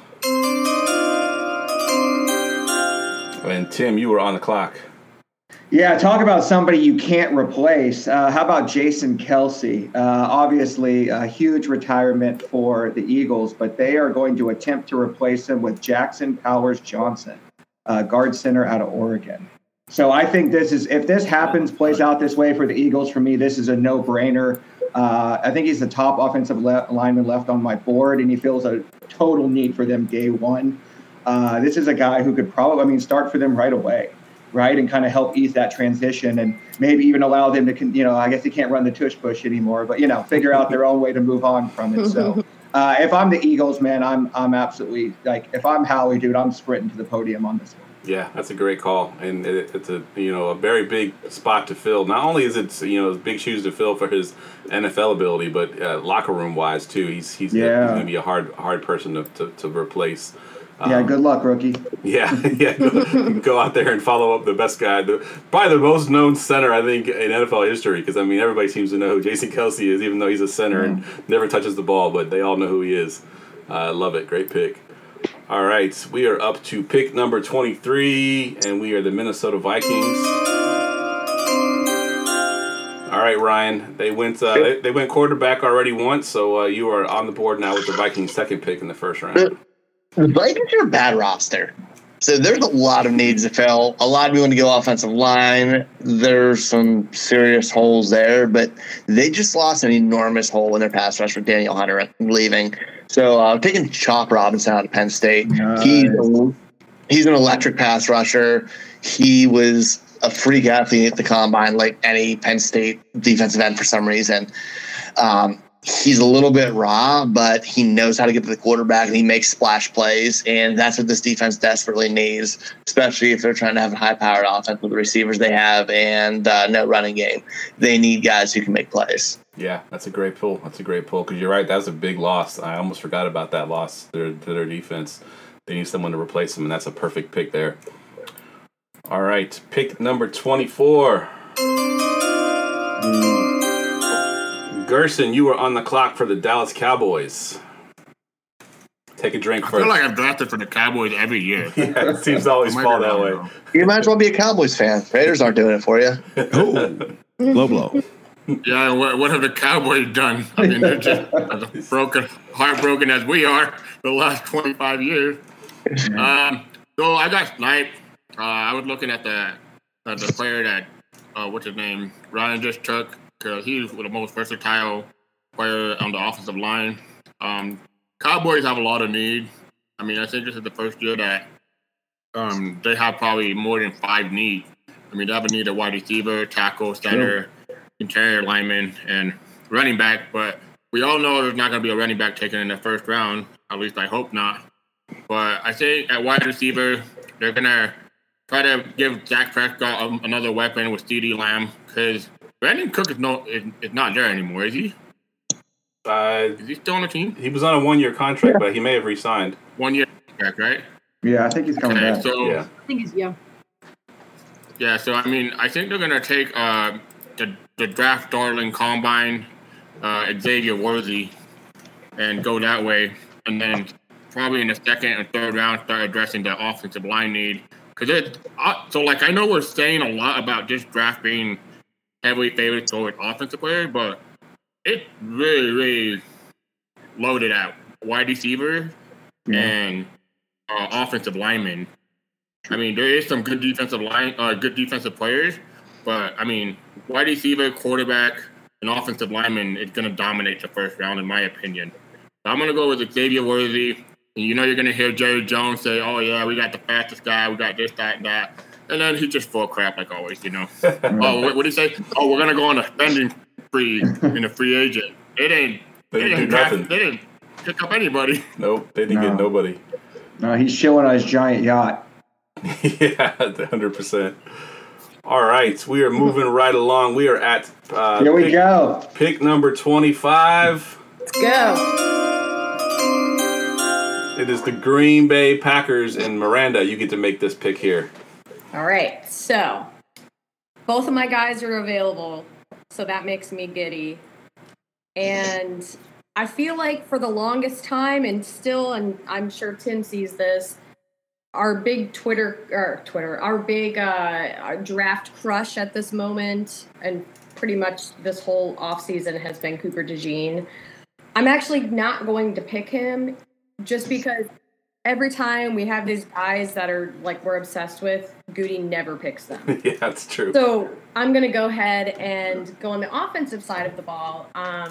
And Tim, you were on the clock. Yeah, talk about somebody you can't replace. How about Jason Kelce? Obviously, a huge retirement for the Eagles, but they are going to attempt to replace him with Jackson Powers Johnson, guard center out of Oregon. So I think if this happens, plays out this way for the Eagles, for me, this is a no-brainer. I think he's the top offensive lineman left on my board, and he feels a total need for them day one. This is a guy who could probably, start for them right away. Right, and kind of help ease that transition, and maybe even allow them to, I guess they can't run the tush push anymore, but figure out their own way to move on from it. So, if I'm the Eagles, man, I'm absolutely if I'm Howie, dude, I'm sprinting to the podium on this one. Yeah, that's a great call, and it's a a very big spot to fill. Not only is it big shoes to fill for his NFL ability, but locker room wise too. He's going to be a hard person to replace. Good luck, rookie. Yeah. Go out there and follow up the best guy, probably the most known center I think in NFL history. Because everybody seems to know who Jason Kelce is, even though he's a center and never touches the ball. But they all know who he is. Love it. Great pick. All right, we are up to pick number 23, and we are the Minnesota Vikings. All right, Ryan. They went quarterback already once, so you are on the board now with the Vikings' second pick in the first round. The Vikings are a bad roster. So there's a lot of needs to fill. A lot of people want to go offensive line. There's some serious holes there, but they just lost an enormous hole in their pass rush with Daniel Hunter leaving. So taking Chop Robinson out of Penn State. Nice. He's an electric pass rusher. He was a freak athlete at the combine, like any Penn State defensive end for some reason. He's a little bit raw, but he knows how to get to the quarterback, and he makes splash plays, and that's what this defense desperately needs, especially if they're trying to have a high-powered offense with the receivers they have and no running game. They need guys who can make plays. Yeah, that's a great pull. Because you're right, that's a big loss. I almost forgot about that loss to their defense. They need someone to replace them, and that's a perfect pick there. All right, pick number 24. Gerson, you were on the clock for the Dallas Cowboys. Take a drink I first. feel like I've drafted for the Cowboys every year. Yeah, it seems to always I might fall be that wrong, way. though. You might as well be a Cowboys fan. Raiders aren't doing it for you. Oh, low blow. Yeah, what have the Cowboys done? I mean, they're just as heartbroken as we are the last 25 years. So I got sniped. I was looking at the player that, what's his name, Ryan just took, because he's the most versatile player on the offensive line. Cowboys have a lot of need. I mean, I think this is the first year that they have probably more than 5 needs. I mean, they have a need at wide receiver, tackle, center, interior lineman, and running back. But we all know there's not going to be a running back taken in the first round. At least I hope not. But I think at wide receiver, they're going to try to give Dak Prescott another weapon with CeeDee Lamb, because Brandon Cook is not there anymore, is he? Is he still on the team? He was on a 1-year contract, but he may have re-signed. 1 year contract, right? Yeah, I think he's coming back. So, Yeah. I think it's Yeah, so I mean, I think they're gonna take the draft darling combine Xavier Worthy and go that way, and then probably in the second and third round start addressing the offensive line need. Because I know we're saying a lot about this draft being heavily favored toward offensive players, but it's really, really loaded out. Wide receiver and offensive linemen. I mean, there is some good defensive players, but I mean, wide receiver, quarterback, and offensive lineman is going to dominate the first round, in my opinion. So I'm going to go with Xavier Worthy. And you know you're going to hear Jerry Jones say, "Oh yeah, we got the fastest guy, we got this, that, and that," and then he's just full of crap like always, you know. What did he say? Oh, we're going to go on a spending spree in a free agent. They didn't do nothing. They didn't pick up anybody. Nope, they didn't get nobody. No, he's chilling on his giant yacht. Yeah, 100%. All right, we are moving right along. We are at Here we go. Pick number 25. Let's go. It is the Green Bay Packers, and Miranda, you get to make this pick here. All right. So both of my guys are available, so that makes me giddy. And I feel like for the longest time, and I'm sure Tim sees this, our big our big draft crush at this moment, and pretty much this whole offseason has been Cooper DeJean. I'm actually not going to pick him just because every time we have these guys that are like we're obsessed with, Goody never picks them. Yeah, that's true. So I'm going to go ahead and go on the offensive side of the ball.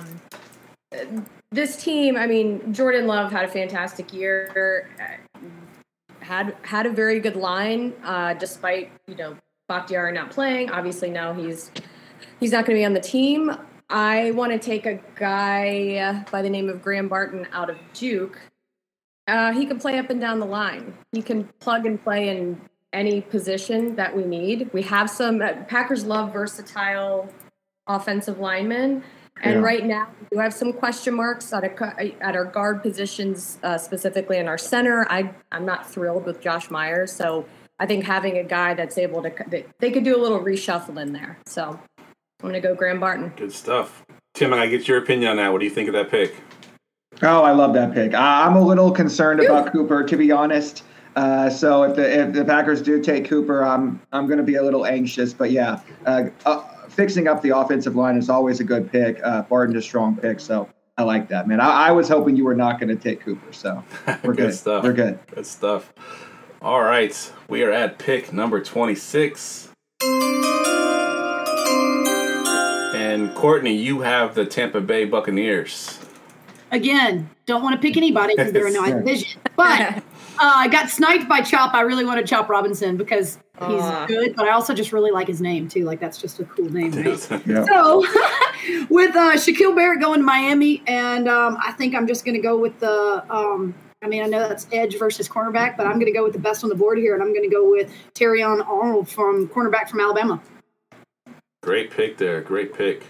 This team, I mean, Jordan Love had a fantastic year. Had a very good line, despite Bakhtiari not playing. Obviously now he's not going to be on the team. I want to take a guy by the name of Graham Barton out of Duke. He can play up and down the line. He can plug and play in any position that we need. We have some Packers love versatile offensive linemen. And right now, we do have some question marks at our guard positions, specifically in our center. I'm not thrilled with Josh Myers, so I think having a guy that's able to they could do a little reshuffle in there. So I'm going to go Graham Barton. Good stuff. Tim, I get your opinion on that. What do you think of that pick? Oh, I love that pick. I'm a little concerned about Cooper, to be honest. So if the Packers do take Cooper, I'm going to be a little anxious. But yeah, fixing up the offensive line is always a good pick. Barton's a strong pick, so I like that, man. I was hoping you were not going to take Cooper, so we're good. Stuff. We're good. Good stuff. All right, we are at pick number 26. And Courtney, you have the Tampa Bay Buccaneers. Again, don't want to pick anybody because they're in my division. But I got sniped by Chop. I really wanted Chop Robinson because he's good, but I also just really like his name, too. Like, that's just a cool name, right? Yeah. So, with Shaquille Barrett going to Miami, and I think I'm just going to go with the I know that's edge versus cornerback, but I'm going to go with the best on the board here, and I'm going to go with Terrion Arnold cornerback from Alabama. Great pick there. Great pick.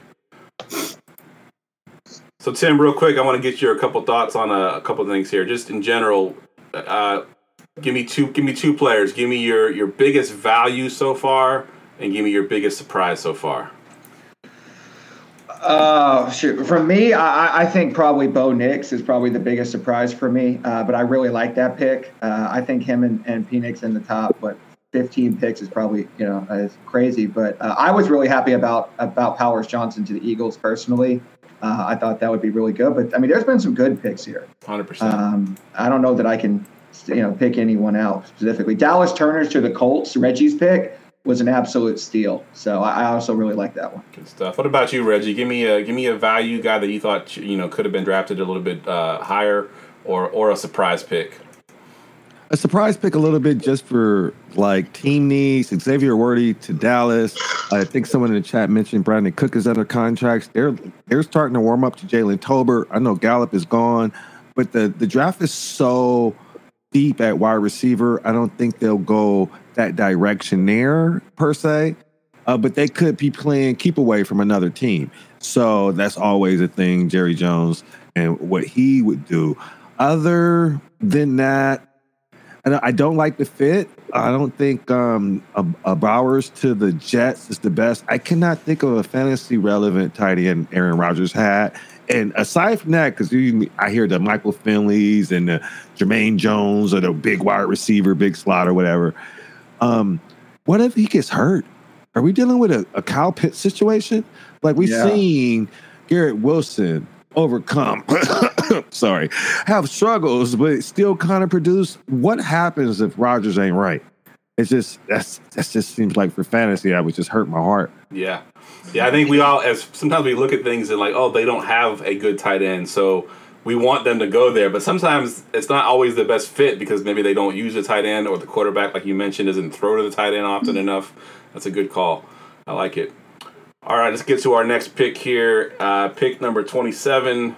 So, Tim, real quick, I want to get your couple thoughts on a couple of things here. Just in general, give me two players. Give me your biggest value so far, and give me your biggest surprise so far. Shoot. For me, I think probably Bo Nix is probably the biggest surprise for me. But I really like that pick. I think him and Penix in the top, but 15 picks is probably is crazy. But I was really happy about Powers Johnson to the Eagles personally. I thought that would be really good. But I mean, there's been some good picks here. 100%. I don't know that I can pick anyone out specifically. Dallas Turner to the Colts, Reggie's pick, was an absolute steal. So I also really like that one. Good stuff. What about you, Reggie? Give me a value guy that you thought could have been drafted a little bit higher, or a surprise pick. A surprise pick a little bit just for like team needs. Xavier Worthy to Dallas. I think someone in the chat mentioned Brandon Cook is under contracts. They're starting to warm up to Jalen Tolbert. I know Gallup is gone, but the draft is so deep at wide receiver. I don't think they'll go that direction there per se, but they could be playing keep away from another team. So that's always a thing, Jerry Jones and what he would do. Other than that, I don't like the fit. I don't think a Bowers to the Jets is the best. I cannot think of a fantasy relevant tight end Aaron Rodgers had. And aside from that, because I hear the Michael Finleys and the Jermaine Jones or the big wide receiver, big slot or whatever. What if he gets hurt? Are we dealing with a Kyle Pitts situation? Like we've seen Garrett Wilson overcome, have struggles, but still kind of produce. What happens if Rodgers ain't right? It's just that just seems like for fantasy, I would just hurt my heart. Yeah. I think we all, sometimes we look at things and like, oh, they don't have a good tight end, so we want them to go there. But sometimes it's not always the best fit because maybe they don't use the tight end, or the quarterback, like you mentioned, doesn't throw to the tight end often enough. That's a good call. I like it. All right, let's get to our next pick here. Pick number 27.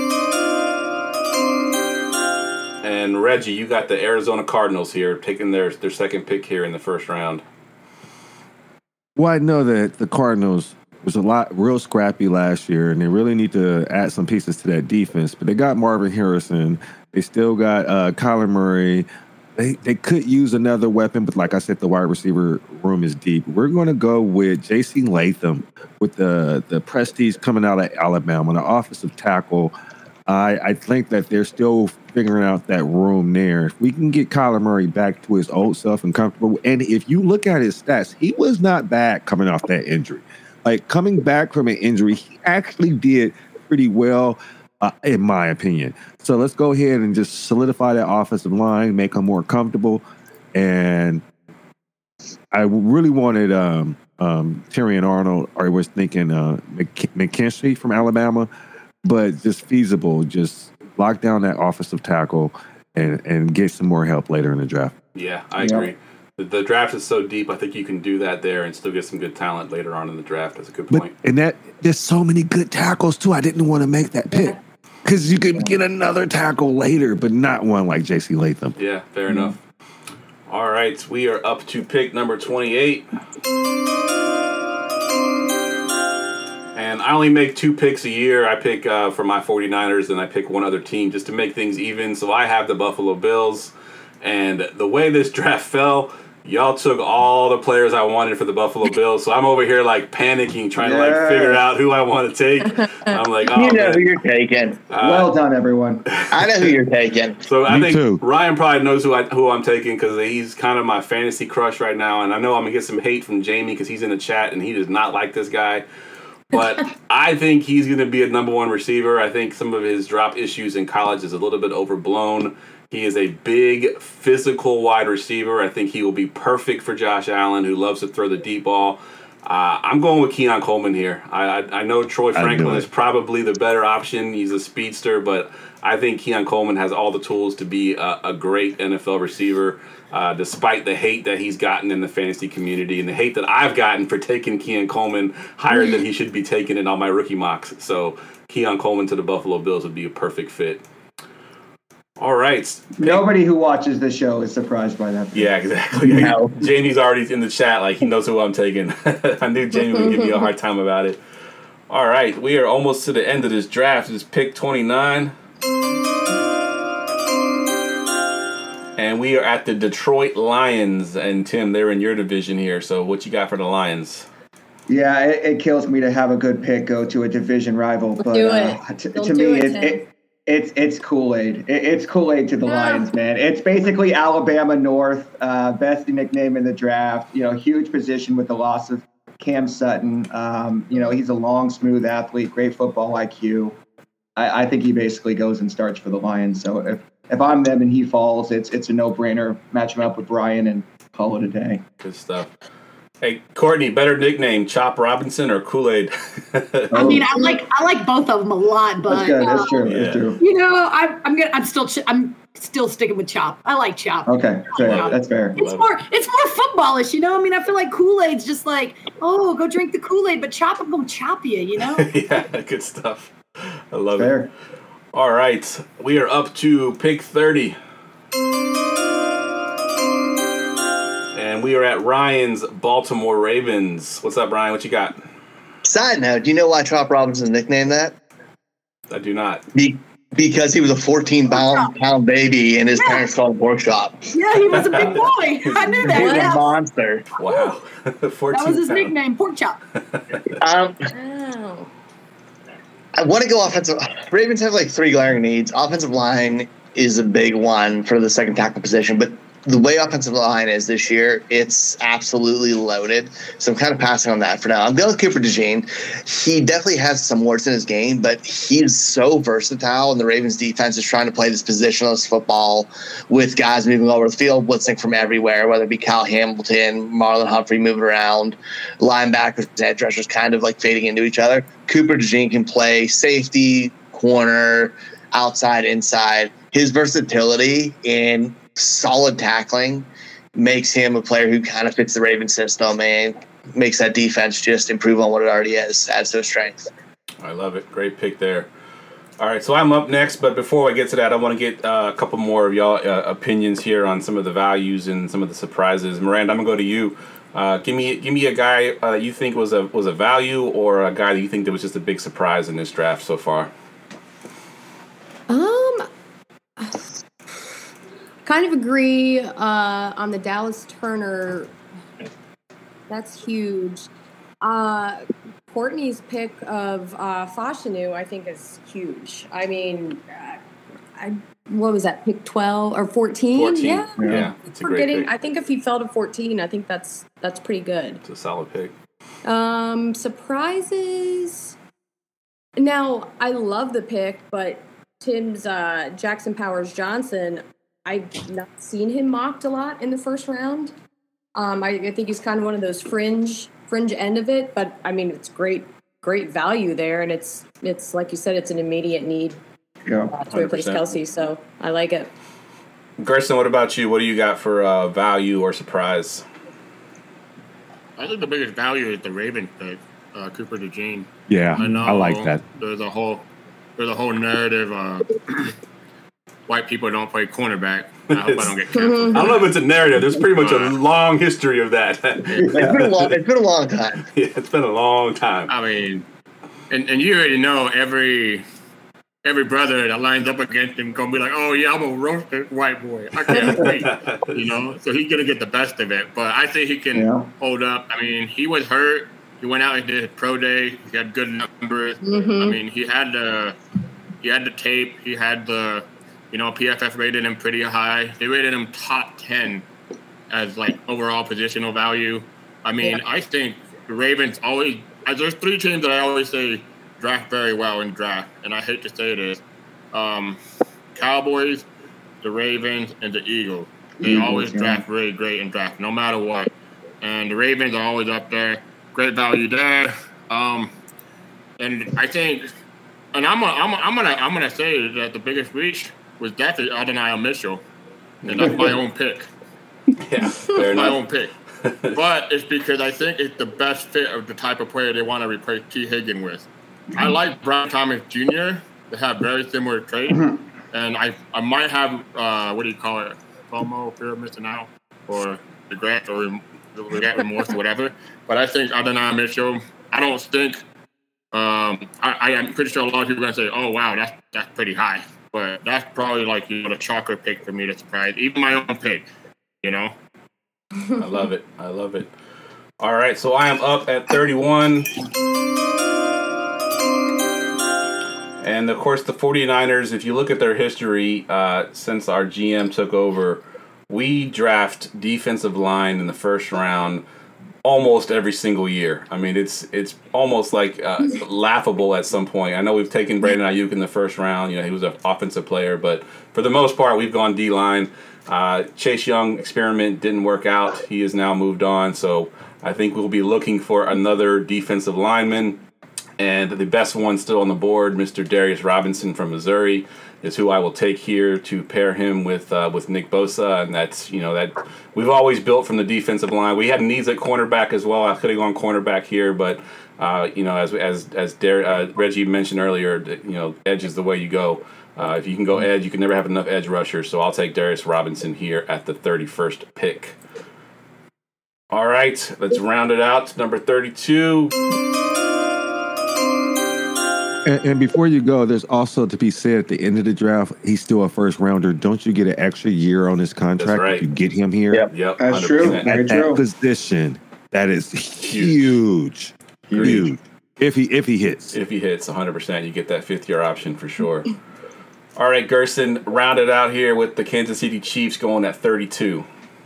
And Reggie, you got the Arizona Cardinals here, taking their second pick here in the first round. Well, I know that the Cardinals was real scrappy last year, and they really need to add some pieces to that defense. But they got Marvin Harrison. They still got Kyler Murray. They could use another weapon, but like I said, the wide receiver room is deep. We're going to go with J.C. Latham with the prestige coming out of Alabama, the offensive tackle. I think that they're still figuring out that room there. If we can get Kyler Murray back to his old self and comfortable, and if you look at his stats, he was not bad coming off that injury. Like coming back from an injury, he actually did pretty well, in my opinion. So let's go ahead and just solidify that offensive line, make them more comfortable. And I really wanted Terrion Arnold, or I was thinking McKinstry from Alabama, but just feasible, just lock down that offensive tackle and get some more help later in the draft. Yeah, I agree. The draft is so deep, I think you can do that there and still get some good talent later on in the draft. That's a good point. And there's so many good tackles, too. I didn't want to make that pick because you can get another tackle later, but not one like J.C. Latham. Yeah, fair enough. All right, we are up to pick number 28. And I only make 2 picks a year. I pick for my 49ers, and I pick one other team just to make things even. So I have the Buffalo Bills. And the way this draft fell, y'all took all the players I wanted for the Buffalo Bills. So I'm over here like panicking, trying to figure out who I want to take. I'm like, oh, you know who you're taking. Well done, everyone. I know who you're taking. So I think Ryan probably knows who I'm taking because he's kind of my fantasy crush right now. And I know I'm going to get some hate from Jamie because he's in the chat and he does not like this guy. But I think he's going to be a number one receiver. I think some of his drop issues in college is a little bit overblown. He is a big, physical wide receiver. I think he will be perfect for Josh Allen, who loves to throw the deep ball. I'm going with Keon Coleman here. I know Troy Franklin is probably the better option. He's a speedster, but I think Keon Coleman has all the tools to be a great NFL receiver, despite the hate that he's gotten in the fantasy community and the hate that I've gotten for taking Keon Coleman higher than he should be taken in all my rookie mocks. So Keon Coleman to the Buffalo Bills would be a perfect fit. All right. Nobody who watches the show is surprised by that. Yeah, exactly. No. Jamie's already in the chat like he knows who I'm taking. I knew Jamie would give me a hard time about it. All right, we are almost to the end of this draft. It's pick 29. And we are at the Detroit Lions. And Tim, they're in your division here. So what you got for the Lions? Yeah, it kills me to have a good pick go to a division rival, but do it. to me, it's Kool-Aid. It's Kool-Aid to the Lions, man. It's basically Alabama North, best nickname in the draft. Huge position with the loss of Cam Sutton. He's a long, smooth athlete, great football IQ. I think he basically goes and starts for the Lions. So if I'm them and he falls, it's a no-brainer. Match him up with Brian and call it a day. Good stuff. Hey, Courtney, better nickname, Chop Robinson or Kool-Aid? I mean, I like both of them a lot, but that's good. That's true. Yeah. That's true. I'm still sticking with Chop. I like Chop. Okay, fair. That's fair. It's more footballish, I mean, I feel like Kool-Aid's just like, oh, go drink the Kool-Aid, but Chop, I'm gonna chop you, Yeah, good stuff. I love it. All right, we are up to pick 30. And we are at Ryan's Baltimore Ravens. What's up, Ryan? What you got? Side note, do you know why Chop Robinson's nicknamed that? I do not. Because he was a 14-pound baby and his parents called him Pork Chop. Yeah, he was a big boy. I knew that. He was a monster. Wow. 14 that was his nickname, Pork Chop. I want to go offensive. Ravens have like 3 glaring needs. Offensive line is a big one for the second tackle position, but the way offensive line is this year, it's absolutely loaded. So I'm kind of passing on that for now. I'm going with Cooper DeJean. He definitely has some warts in his game, but he's so versatile, and the Ravens defense is trying to play this positionless football with guys moving over the field, blitzing from everywhere, whether it be Kyle Hamilton, Marlon Humphrey moving around, linebackers, edge rushers kind of like fading into each other. Cooper DeJean can play safety, corner, outside, inside. His versatility in solid tackling makes him a player who kind of fits the Ravens system and makes that defense just improve on what it already is, adds to its strength. I love it. Great pick there. All right, so I'm up next, but before I get to that, I want to get a couple more of y'all opinions here on some of the values and some of the surprises. Miranda, I'm gonna go to you. Give me a guy that you think was a value, or a guy that you think that was just a big surprise in this draft so far. Kind of agree on the Dallas Turner. That's huge. Courtney's pick of Fashanu, I think, is huge. I mean, what was that, pick 12 or 14? 14. Yeah. It's a great pick. I think if he fell to 14, I think that's pretty good. It's a solid pick. Surprises. Now, I love the pick, but Tim's Jackson Powers Johnson, I've not seen him mocked a lot in the first round. I think he's kind of one of those fringe end of it, but I mean, it's great value there, and it's like you said, it's an immediate need to replace Kelsey, so I like it. Gerson, what about you? What do you got for value or surprise? I think the biggest value is the Ravens pick, Cooper DeJean. Yeah, I like that. There's a whole narrative. White people don't play cornerback. I hope I don't get canceled. I don't know if it's a narrative. There's pretty much a long history of that. It's been a long time. Yeah, it's been a long time. I mean, and you already know every brother that lines up against him gonna be like, oh yeah, I'm gonna roast this white boy. I can't wait. So he's gonna get the best of it. But I think he can hold up. I mean, he was hurt. He went out and did his pro day. He had good numbers. Mm-hmm. I mean, he had the tape. He had the. PFF rated him pretty high. They rated him top 10 as like overall positional value. I mean, I think the Ravens always. There's 3 teams that I always say draft very well in draft, and I hate to say this: Cowboys, the Ravens, and the Eagles. They always draft really great in draft, no matter what. And the Ravens are always up there. Great value there. And I think, and I'm gonna say that the biggest reach was definitely Adonai Mitchell, and that's my own pick. Yeah, fair enough. My own pick. But it's because I think it's the best fit of the type of player they want to replace T. Higgins with. I like Brian Thomas Jr. They have very similar traits, and I might have what do you call it, FOMO, fear of missing out, or regret or remorse or whatever. But I think Adonai Mitchell. I don't think. I am pretty sure a lot of people are gonna say, "Oh wow, that's pretty high." But that's probably like the chocolate pick for me to surprise, even my own pick. I love it. All right, so I am up at 31. And, of course, the 49ers, if you look at their history since our GM took over, we draft defensive line in the first round almost every single year. I mean, it's almost like laughable at some point. I know we've taken Brandon Ayuk in the first round. You know, he was an offensive player. But for the most part, we've gone D-line. Chase Young experiment didn't work out. He has now moved on. So I think we'll be looking for another defensive lineman. And the best one still on the board, Mr. Darius Robinson from Missouri, is who I will take here to pair him with Nick Bosa, and that's that we've always built from the defensive line. We had needs at cornerback as well. I could have gone cornerback here, but as Reggie mentioned earlier, edge is the way you go. If you can go edge, you can never have enough edge rushers. So I'll take Darius Robinson here at the 31st pick. All right, let's round it out to number 32. And before you go, there's also to be said at the end of the draft, he's still a first rounder. Don't you get an extra year on his contract if you get him here? Yep. That's true. At that position, that is huge. Huge. If he hits. If he hits 100%, you get that 5th-year option for sure. All right, Gerson, round it out here with the Kansas City Chiefs going at 32.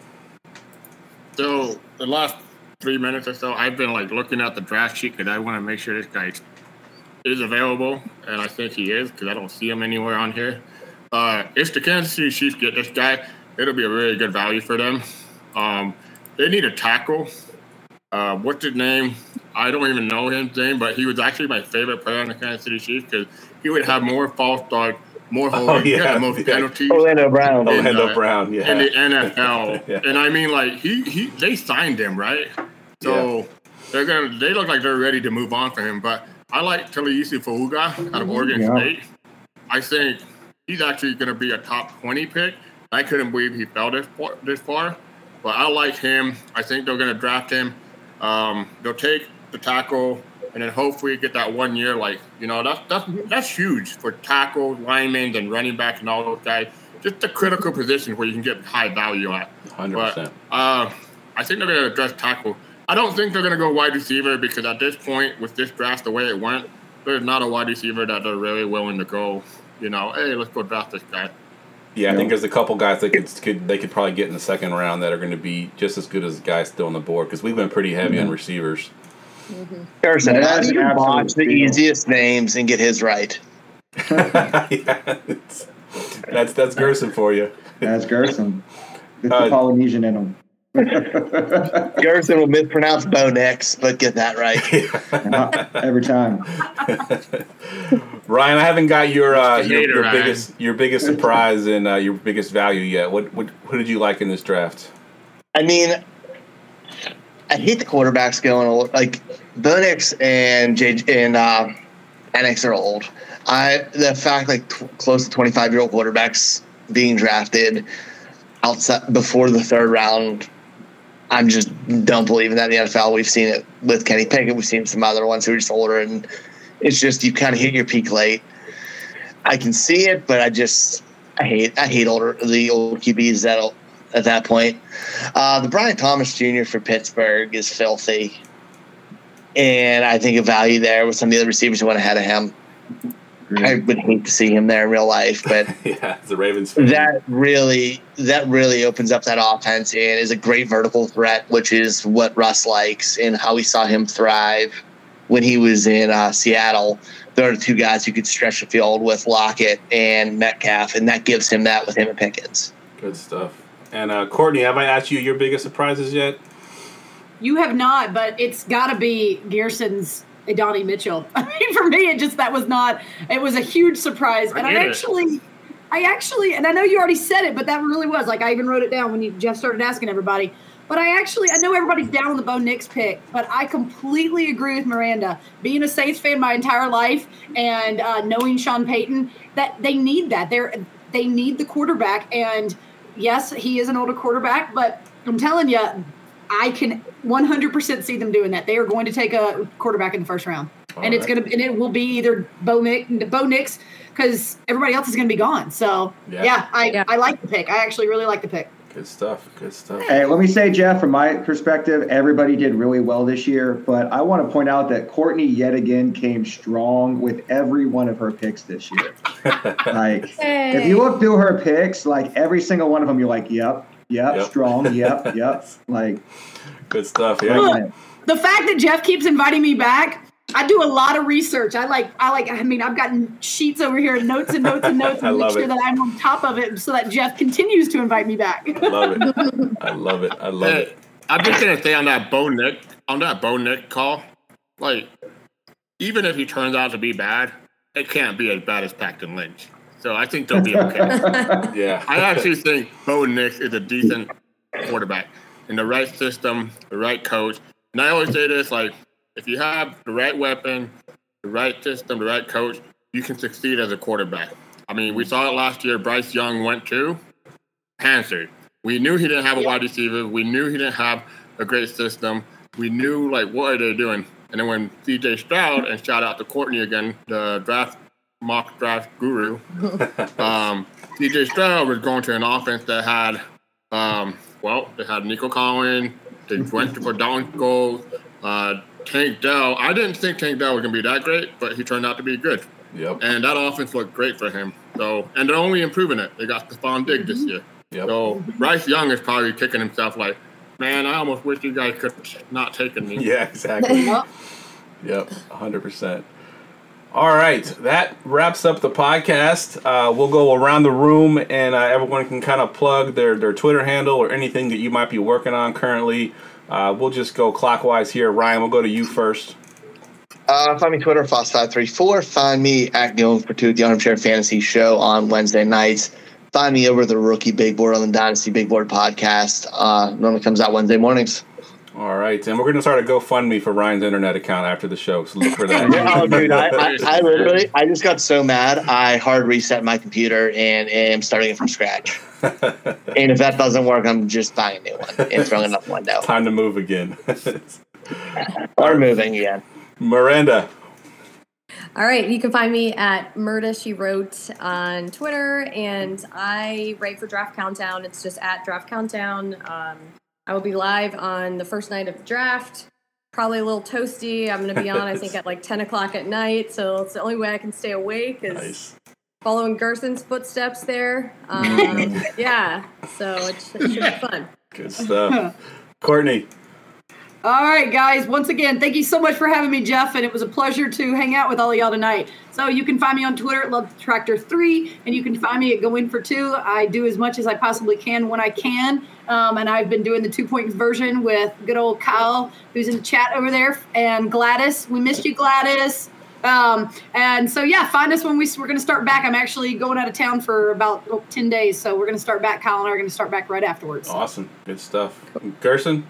So the last 3 minutes or so, I've been looking at the draft sheet because I want to make sure this guy is available, and I think he is because I don't see him anywhere on here. If the Kansas City Chiefs get this guy, it'll be a really good value for them. They need a tackle. What's his name? I don't even know his name, but he was actually my favorite player on the Kansas City Chiefs because he would have more false starts, more holding, the most penalties. Orlando Brown. In the Yeah. NFL. And I mean, they signed him, right? So they look like they're ready to move on for him, but I like Taliese Fuaga out of Oregon State. I think he's actually going to be a top 20 pick. I couldn't believe he fell this far, but I like him. I think they're going to draft him. They'll take the tackle and then hopefully get that 1 year. That's huge for tackles, linemen, and running backs and all those guys. Just the critical position where you can get high value at. 100%. But, I think they're going to address tackle. I don't think they're going to go wide receiver because at this point, with this draft the way it went, there's not a wide receiver that they're really willing to go, hey, let's go draft this guy. Yeah, I think there's a couple guys that they could probably get in the second round that are going to be just as good as guys still on the board because we went pretty heavy on receivers. Gerson, how do you watch the easiest names and get his right? That's Gerson for you. That's Gerson. It's the Polynesian in him. Gerson will mispronounce Bo Nix, but get that right. Every time. Ryan, I haven't got your biggest surprise and your biggest value yet. Who did you like in this draft? I mean, I hate the quarterbacks going Bo Nix and Penix are old. The fact close to 25-year-old quarterbacks being drafted outside before the 3rd round. I'm just don't believe in that in the NFL. We've seen it with Kenny Pickett. We've seen some other ones who are just older, and it's just you kind of hit your peak late. I can see it, but I hate the old QBs at that point. The Brian Thomas Jr. for Pittsburgh is filthy, and I think a value there with some of the other receivers who went ahead of him. I would hate to see him there in real life, but as a Ravens fan, that really opens up that offense and is a great vertical threat, which is what Russ likes and how we saw him thrive when he was in Seattle. There are 2 guys who could stretch the field with Lockett and Metcalf, and that gives him that with him and Pickens. Good stuff. And Courtney, have I asked you your biggest surprises yet? You have not, but it's got to be Gearson's Adonai Mitchell. I mean, for me, it was a huge surprise. And I actually, and I know you already said it, but that really was, I even wrote it down when Jeff started asking everybody. But I know everybody's down on the Bo Nix pick, but I completely agree with Miranda. Being a Saints fan my entire life and knowing Sean Payton, that they need that. They need the quarterback. And yes, he is an older quarterback, but I'm telling you, I can 100% see them doing that. They are going to take a quarterback in the first round, and it will be either Bo Nix, because everybody else is going to be gone. So I like the pick. I actually really like the pick. Good stuff. Good stuff. Hey, let me say, Jeff, from my perspective, everybody did really well this year. But I want to point out that Courtney yet again came strong with every one of her picks this year. Like, if you look through her picks, like every single one of them, you're like, yep, strong, yep. Like, good stuff. Yeah. Look, the fact that Jeff keeps inviting me back, I do a lot of research. I mean, I've gotten sheets over here, notes and notes and notes, and make sure that I'm on top of it so that Jeff continues to invite me back. I love it. I love it. I'm just gonna say on that Bo Nick call, like, even if he turns out to be bad, it can't be as bad as Paxton Lynch. So I think they'll be okay. Yeah. I actually think Bo Nix is a decent quarterback in the right system, the right coach. And I always say this, like, if you have the right weapon, the right system, the right coach, you can succeed as a quarterback. I mean, we saw it last year. Bryce Young went to Hansard. We knew he didn't have a wide receiver. We knew he didn't have a great system. We knew, like, what are they doing? And then when C.J. Stroud, and shout out to Courtney again, the mock draft guru, C.J. Stroud was going to an offense that had, they had Nico Collins. They went for Donko, Tank Dell. I didn't think Tank Dell was going to be that great, but he turned out to be good. Yep. And that offense looked great for him. So, and they're only improving it. They got Stephon Diggs this year. Yep. So Bryce Young is probably kicking himself like, man, I almost wish you guys could not taken me. Yeah, exactly. Yep, 100%. All right, that wraps up the podcast. We'll go around the room, and everyone can kind of plug their Twitter handle or anything that you might be working on currently. We'll just go clockwise here. Ryan, we'll go to you first. Find me Twitter, Foss534. Find me at Neil for the Armchair Fantasy Show on Wednesday nights. Find me over the Rookie Big Board on the Dynasty Big Board podcast. Normally comes out Wednesday mornings. All right, and we're going to start a GoFundMe for Ryan's internet account after the show, so look for that. Oh, dude, I just got so mad, I hard reset my computer and am starting it from scratch. And if that doesn't work, I'm just buying a new one and throwing it out the window. Time to move again. Or moving again. Miranda. All right, you can find me at Murda She Wrote on Twitter, and I write for Draft Countdown. It's just at Draft Countdown. I will be live on the first night of the draft. Probably a little toasty. I'm going to be on, I think, at like 10 o'clock at night. So it's the only way I can stay awake is following Gerson's footsteps there. Yeah, so it should be fun. Good stuff. Courtney. All right, guys. Once again, thank you so much for having me, Jeff, and it was a pleasure to hang out with all of y'all tonight. So you can find me on Twitter at LoveTractor3, and you can find me at Go In For Two. I do as much as I possibly can when I can, and I've been doing the 2-point version with good old Kyle, who's in the chat over there, and Gladys. We missed you, Gladys. And so, yeah, find us when we're going to start back. I'm actually going out of town for about 10 days, so we're going to start back. Kyle and I are going to start back right afterwards. Awesome. Good stuff. Gerson?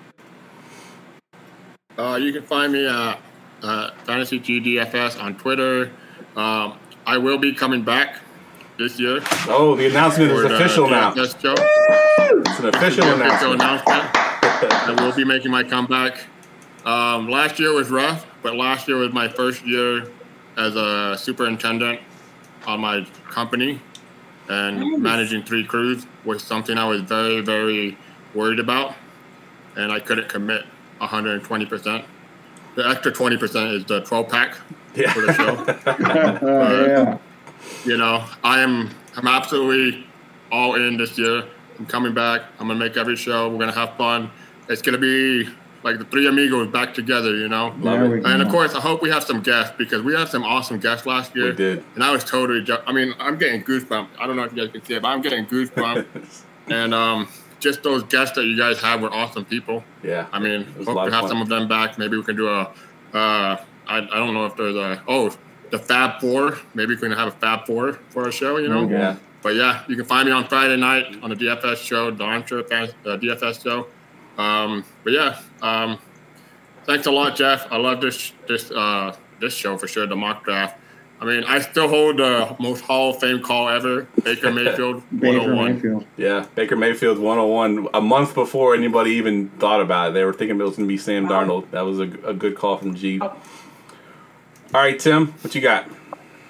You can find me at Dynasty GDFS on Twitter. I will be coming back this year. Oh, the announcement is official now. It's an official announcement. I will be making my comeback. Last year was rough, but last year was my first year as a superintendent on my company, and managing 3 crews was something I was very, very worried about, and I couldn't commit 120%. The extra 20% is the 12-pack for the show. You know, I'm absolutely all in this year. I'm coming back. I'm gonna make every show. We're gonna have fun. It's gonna be like the 3 amigos back together, you know. And of course, I hope we have some guests, because we had some awesome guests last year. We did. And I was totally. I mean, I'm getting goosebumps. I don't know if you guys can see it, but I'm getting goosebumps. And just those guests that you guys have were awesome people. Yeah. I mean, hope to have some of them back. Maybe we can do a. I don't know if there's the Fab Four. Maybe we can have a Fab Four for our show. You know. Yeah. But yeah, you can find me on Friday night on the DFS show, the Armchair DFS show. But yeah, thanks a lot, Jeff. I love this show for sure. The mock draft. I mean, I still hold the most Hall of Fame call ever, Baker Mayfield 101. Yeah, Baker Mayfield 101. A month before anybody even thought about it, they were thinking it was going to be Sam Darnold. That was a good call from G. All right, Tim, what you got?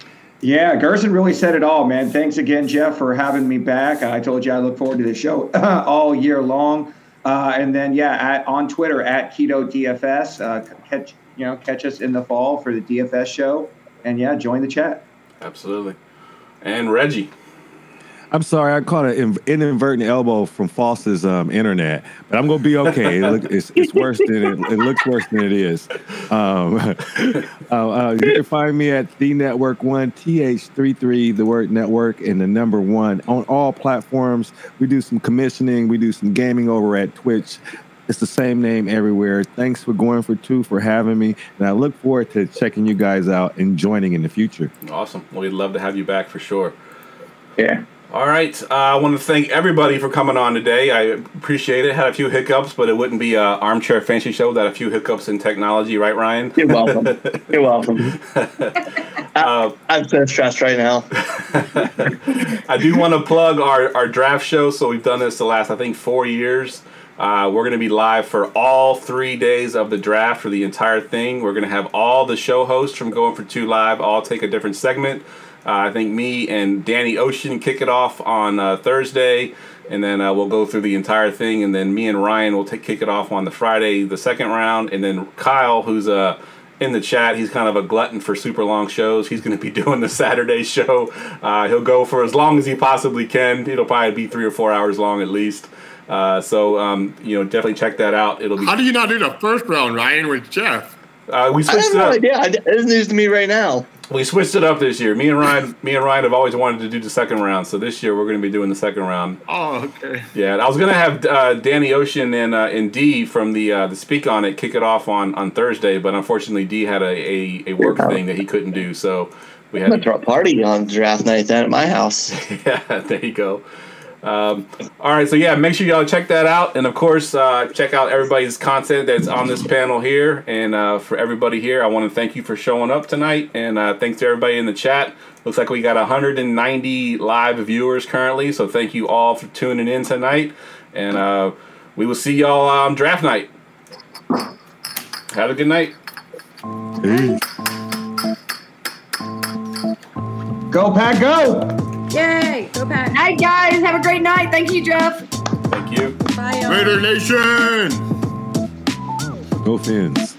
Yeah, Gerson really said it all, man. Thanks again, Jeff, for having me back. I told you I look forward to the show all year long. And then, on Twitter at Keto DFS. Catch us in the fall for the DFS show. And join the chat. Absolutely. And Reggie. I'm sorry, I caught an inadvertent elbow from Foss's internet, but I'm gonna be okay. It's worse than it looks worse than it is. You can find me at the Network One, TH33, the word network, and the number one on all platforms. We do some commissioning, we do some gaming over at Twitch. It's the same name everywhere. Thanks for going for two for having me, and I look forward to checking you guys out and joining in the future. Awesome. Well, we'd love to have you back for sure. Yeah. All right. I want to thank everybody for coming on today. I appreciate it. Had a few hiccups, but it wouldn't be an Armchair Fantasy Show without a few hiccups in technology, right, Ryan? You're welcome. You're welcome. I'm so stressed right now. I do want to plug our draft show. So we've done this the last, I think, 4 years. We're going to be live for all 3 days of the draft for the entire thing. We're going to have all the show hosts from Going for Two Live all take a different segment. I think me and Danny Ocean kick it off on Thursday, and then we'll go through the entire thing, and then me and Ryan will kick it off on the Friday, the second round, and then Kyle, who's in the chat, he's kind of a glutton for super long shows. He's going to be doing the Saturday show. He'll go for as long as he possibly can. It'll probably be 3 or 4 hours long at least. So definitely check that out. It'll be. How do you not do the first round, Ryan, with Jeff? We switched it up. Yeah, it's news to me right now. We switched it up this year. Me and Ryan have always wanted to do the second round, so this year we're going to be doing the second round. Oh, okay. Yeah, I was going to have Danny Ocean and Dee from the Speak On It kick it off on Thursday, but unfortunately Dee had a work thing that he couldn't do, so we had to throw a party on draft night then at my house. Yeah, there you go. All right, so make sure y'all check that out, and of course check out everybody's content that's on this panel here. And for everybody here, I want to thank you for showing up tonight, and thanks to everybody in the chat. Looks like we got 190 live viewers currently, so thank you all for tuning in tonight, and we will see y'all on draft night. Have a good night. Go Pack, go! Yay! Go Pack. Night, guys. Have a great night. Thank you, Jeff. Thank you. Bye, y'all. Raider Nation! Go Fins.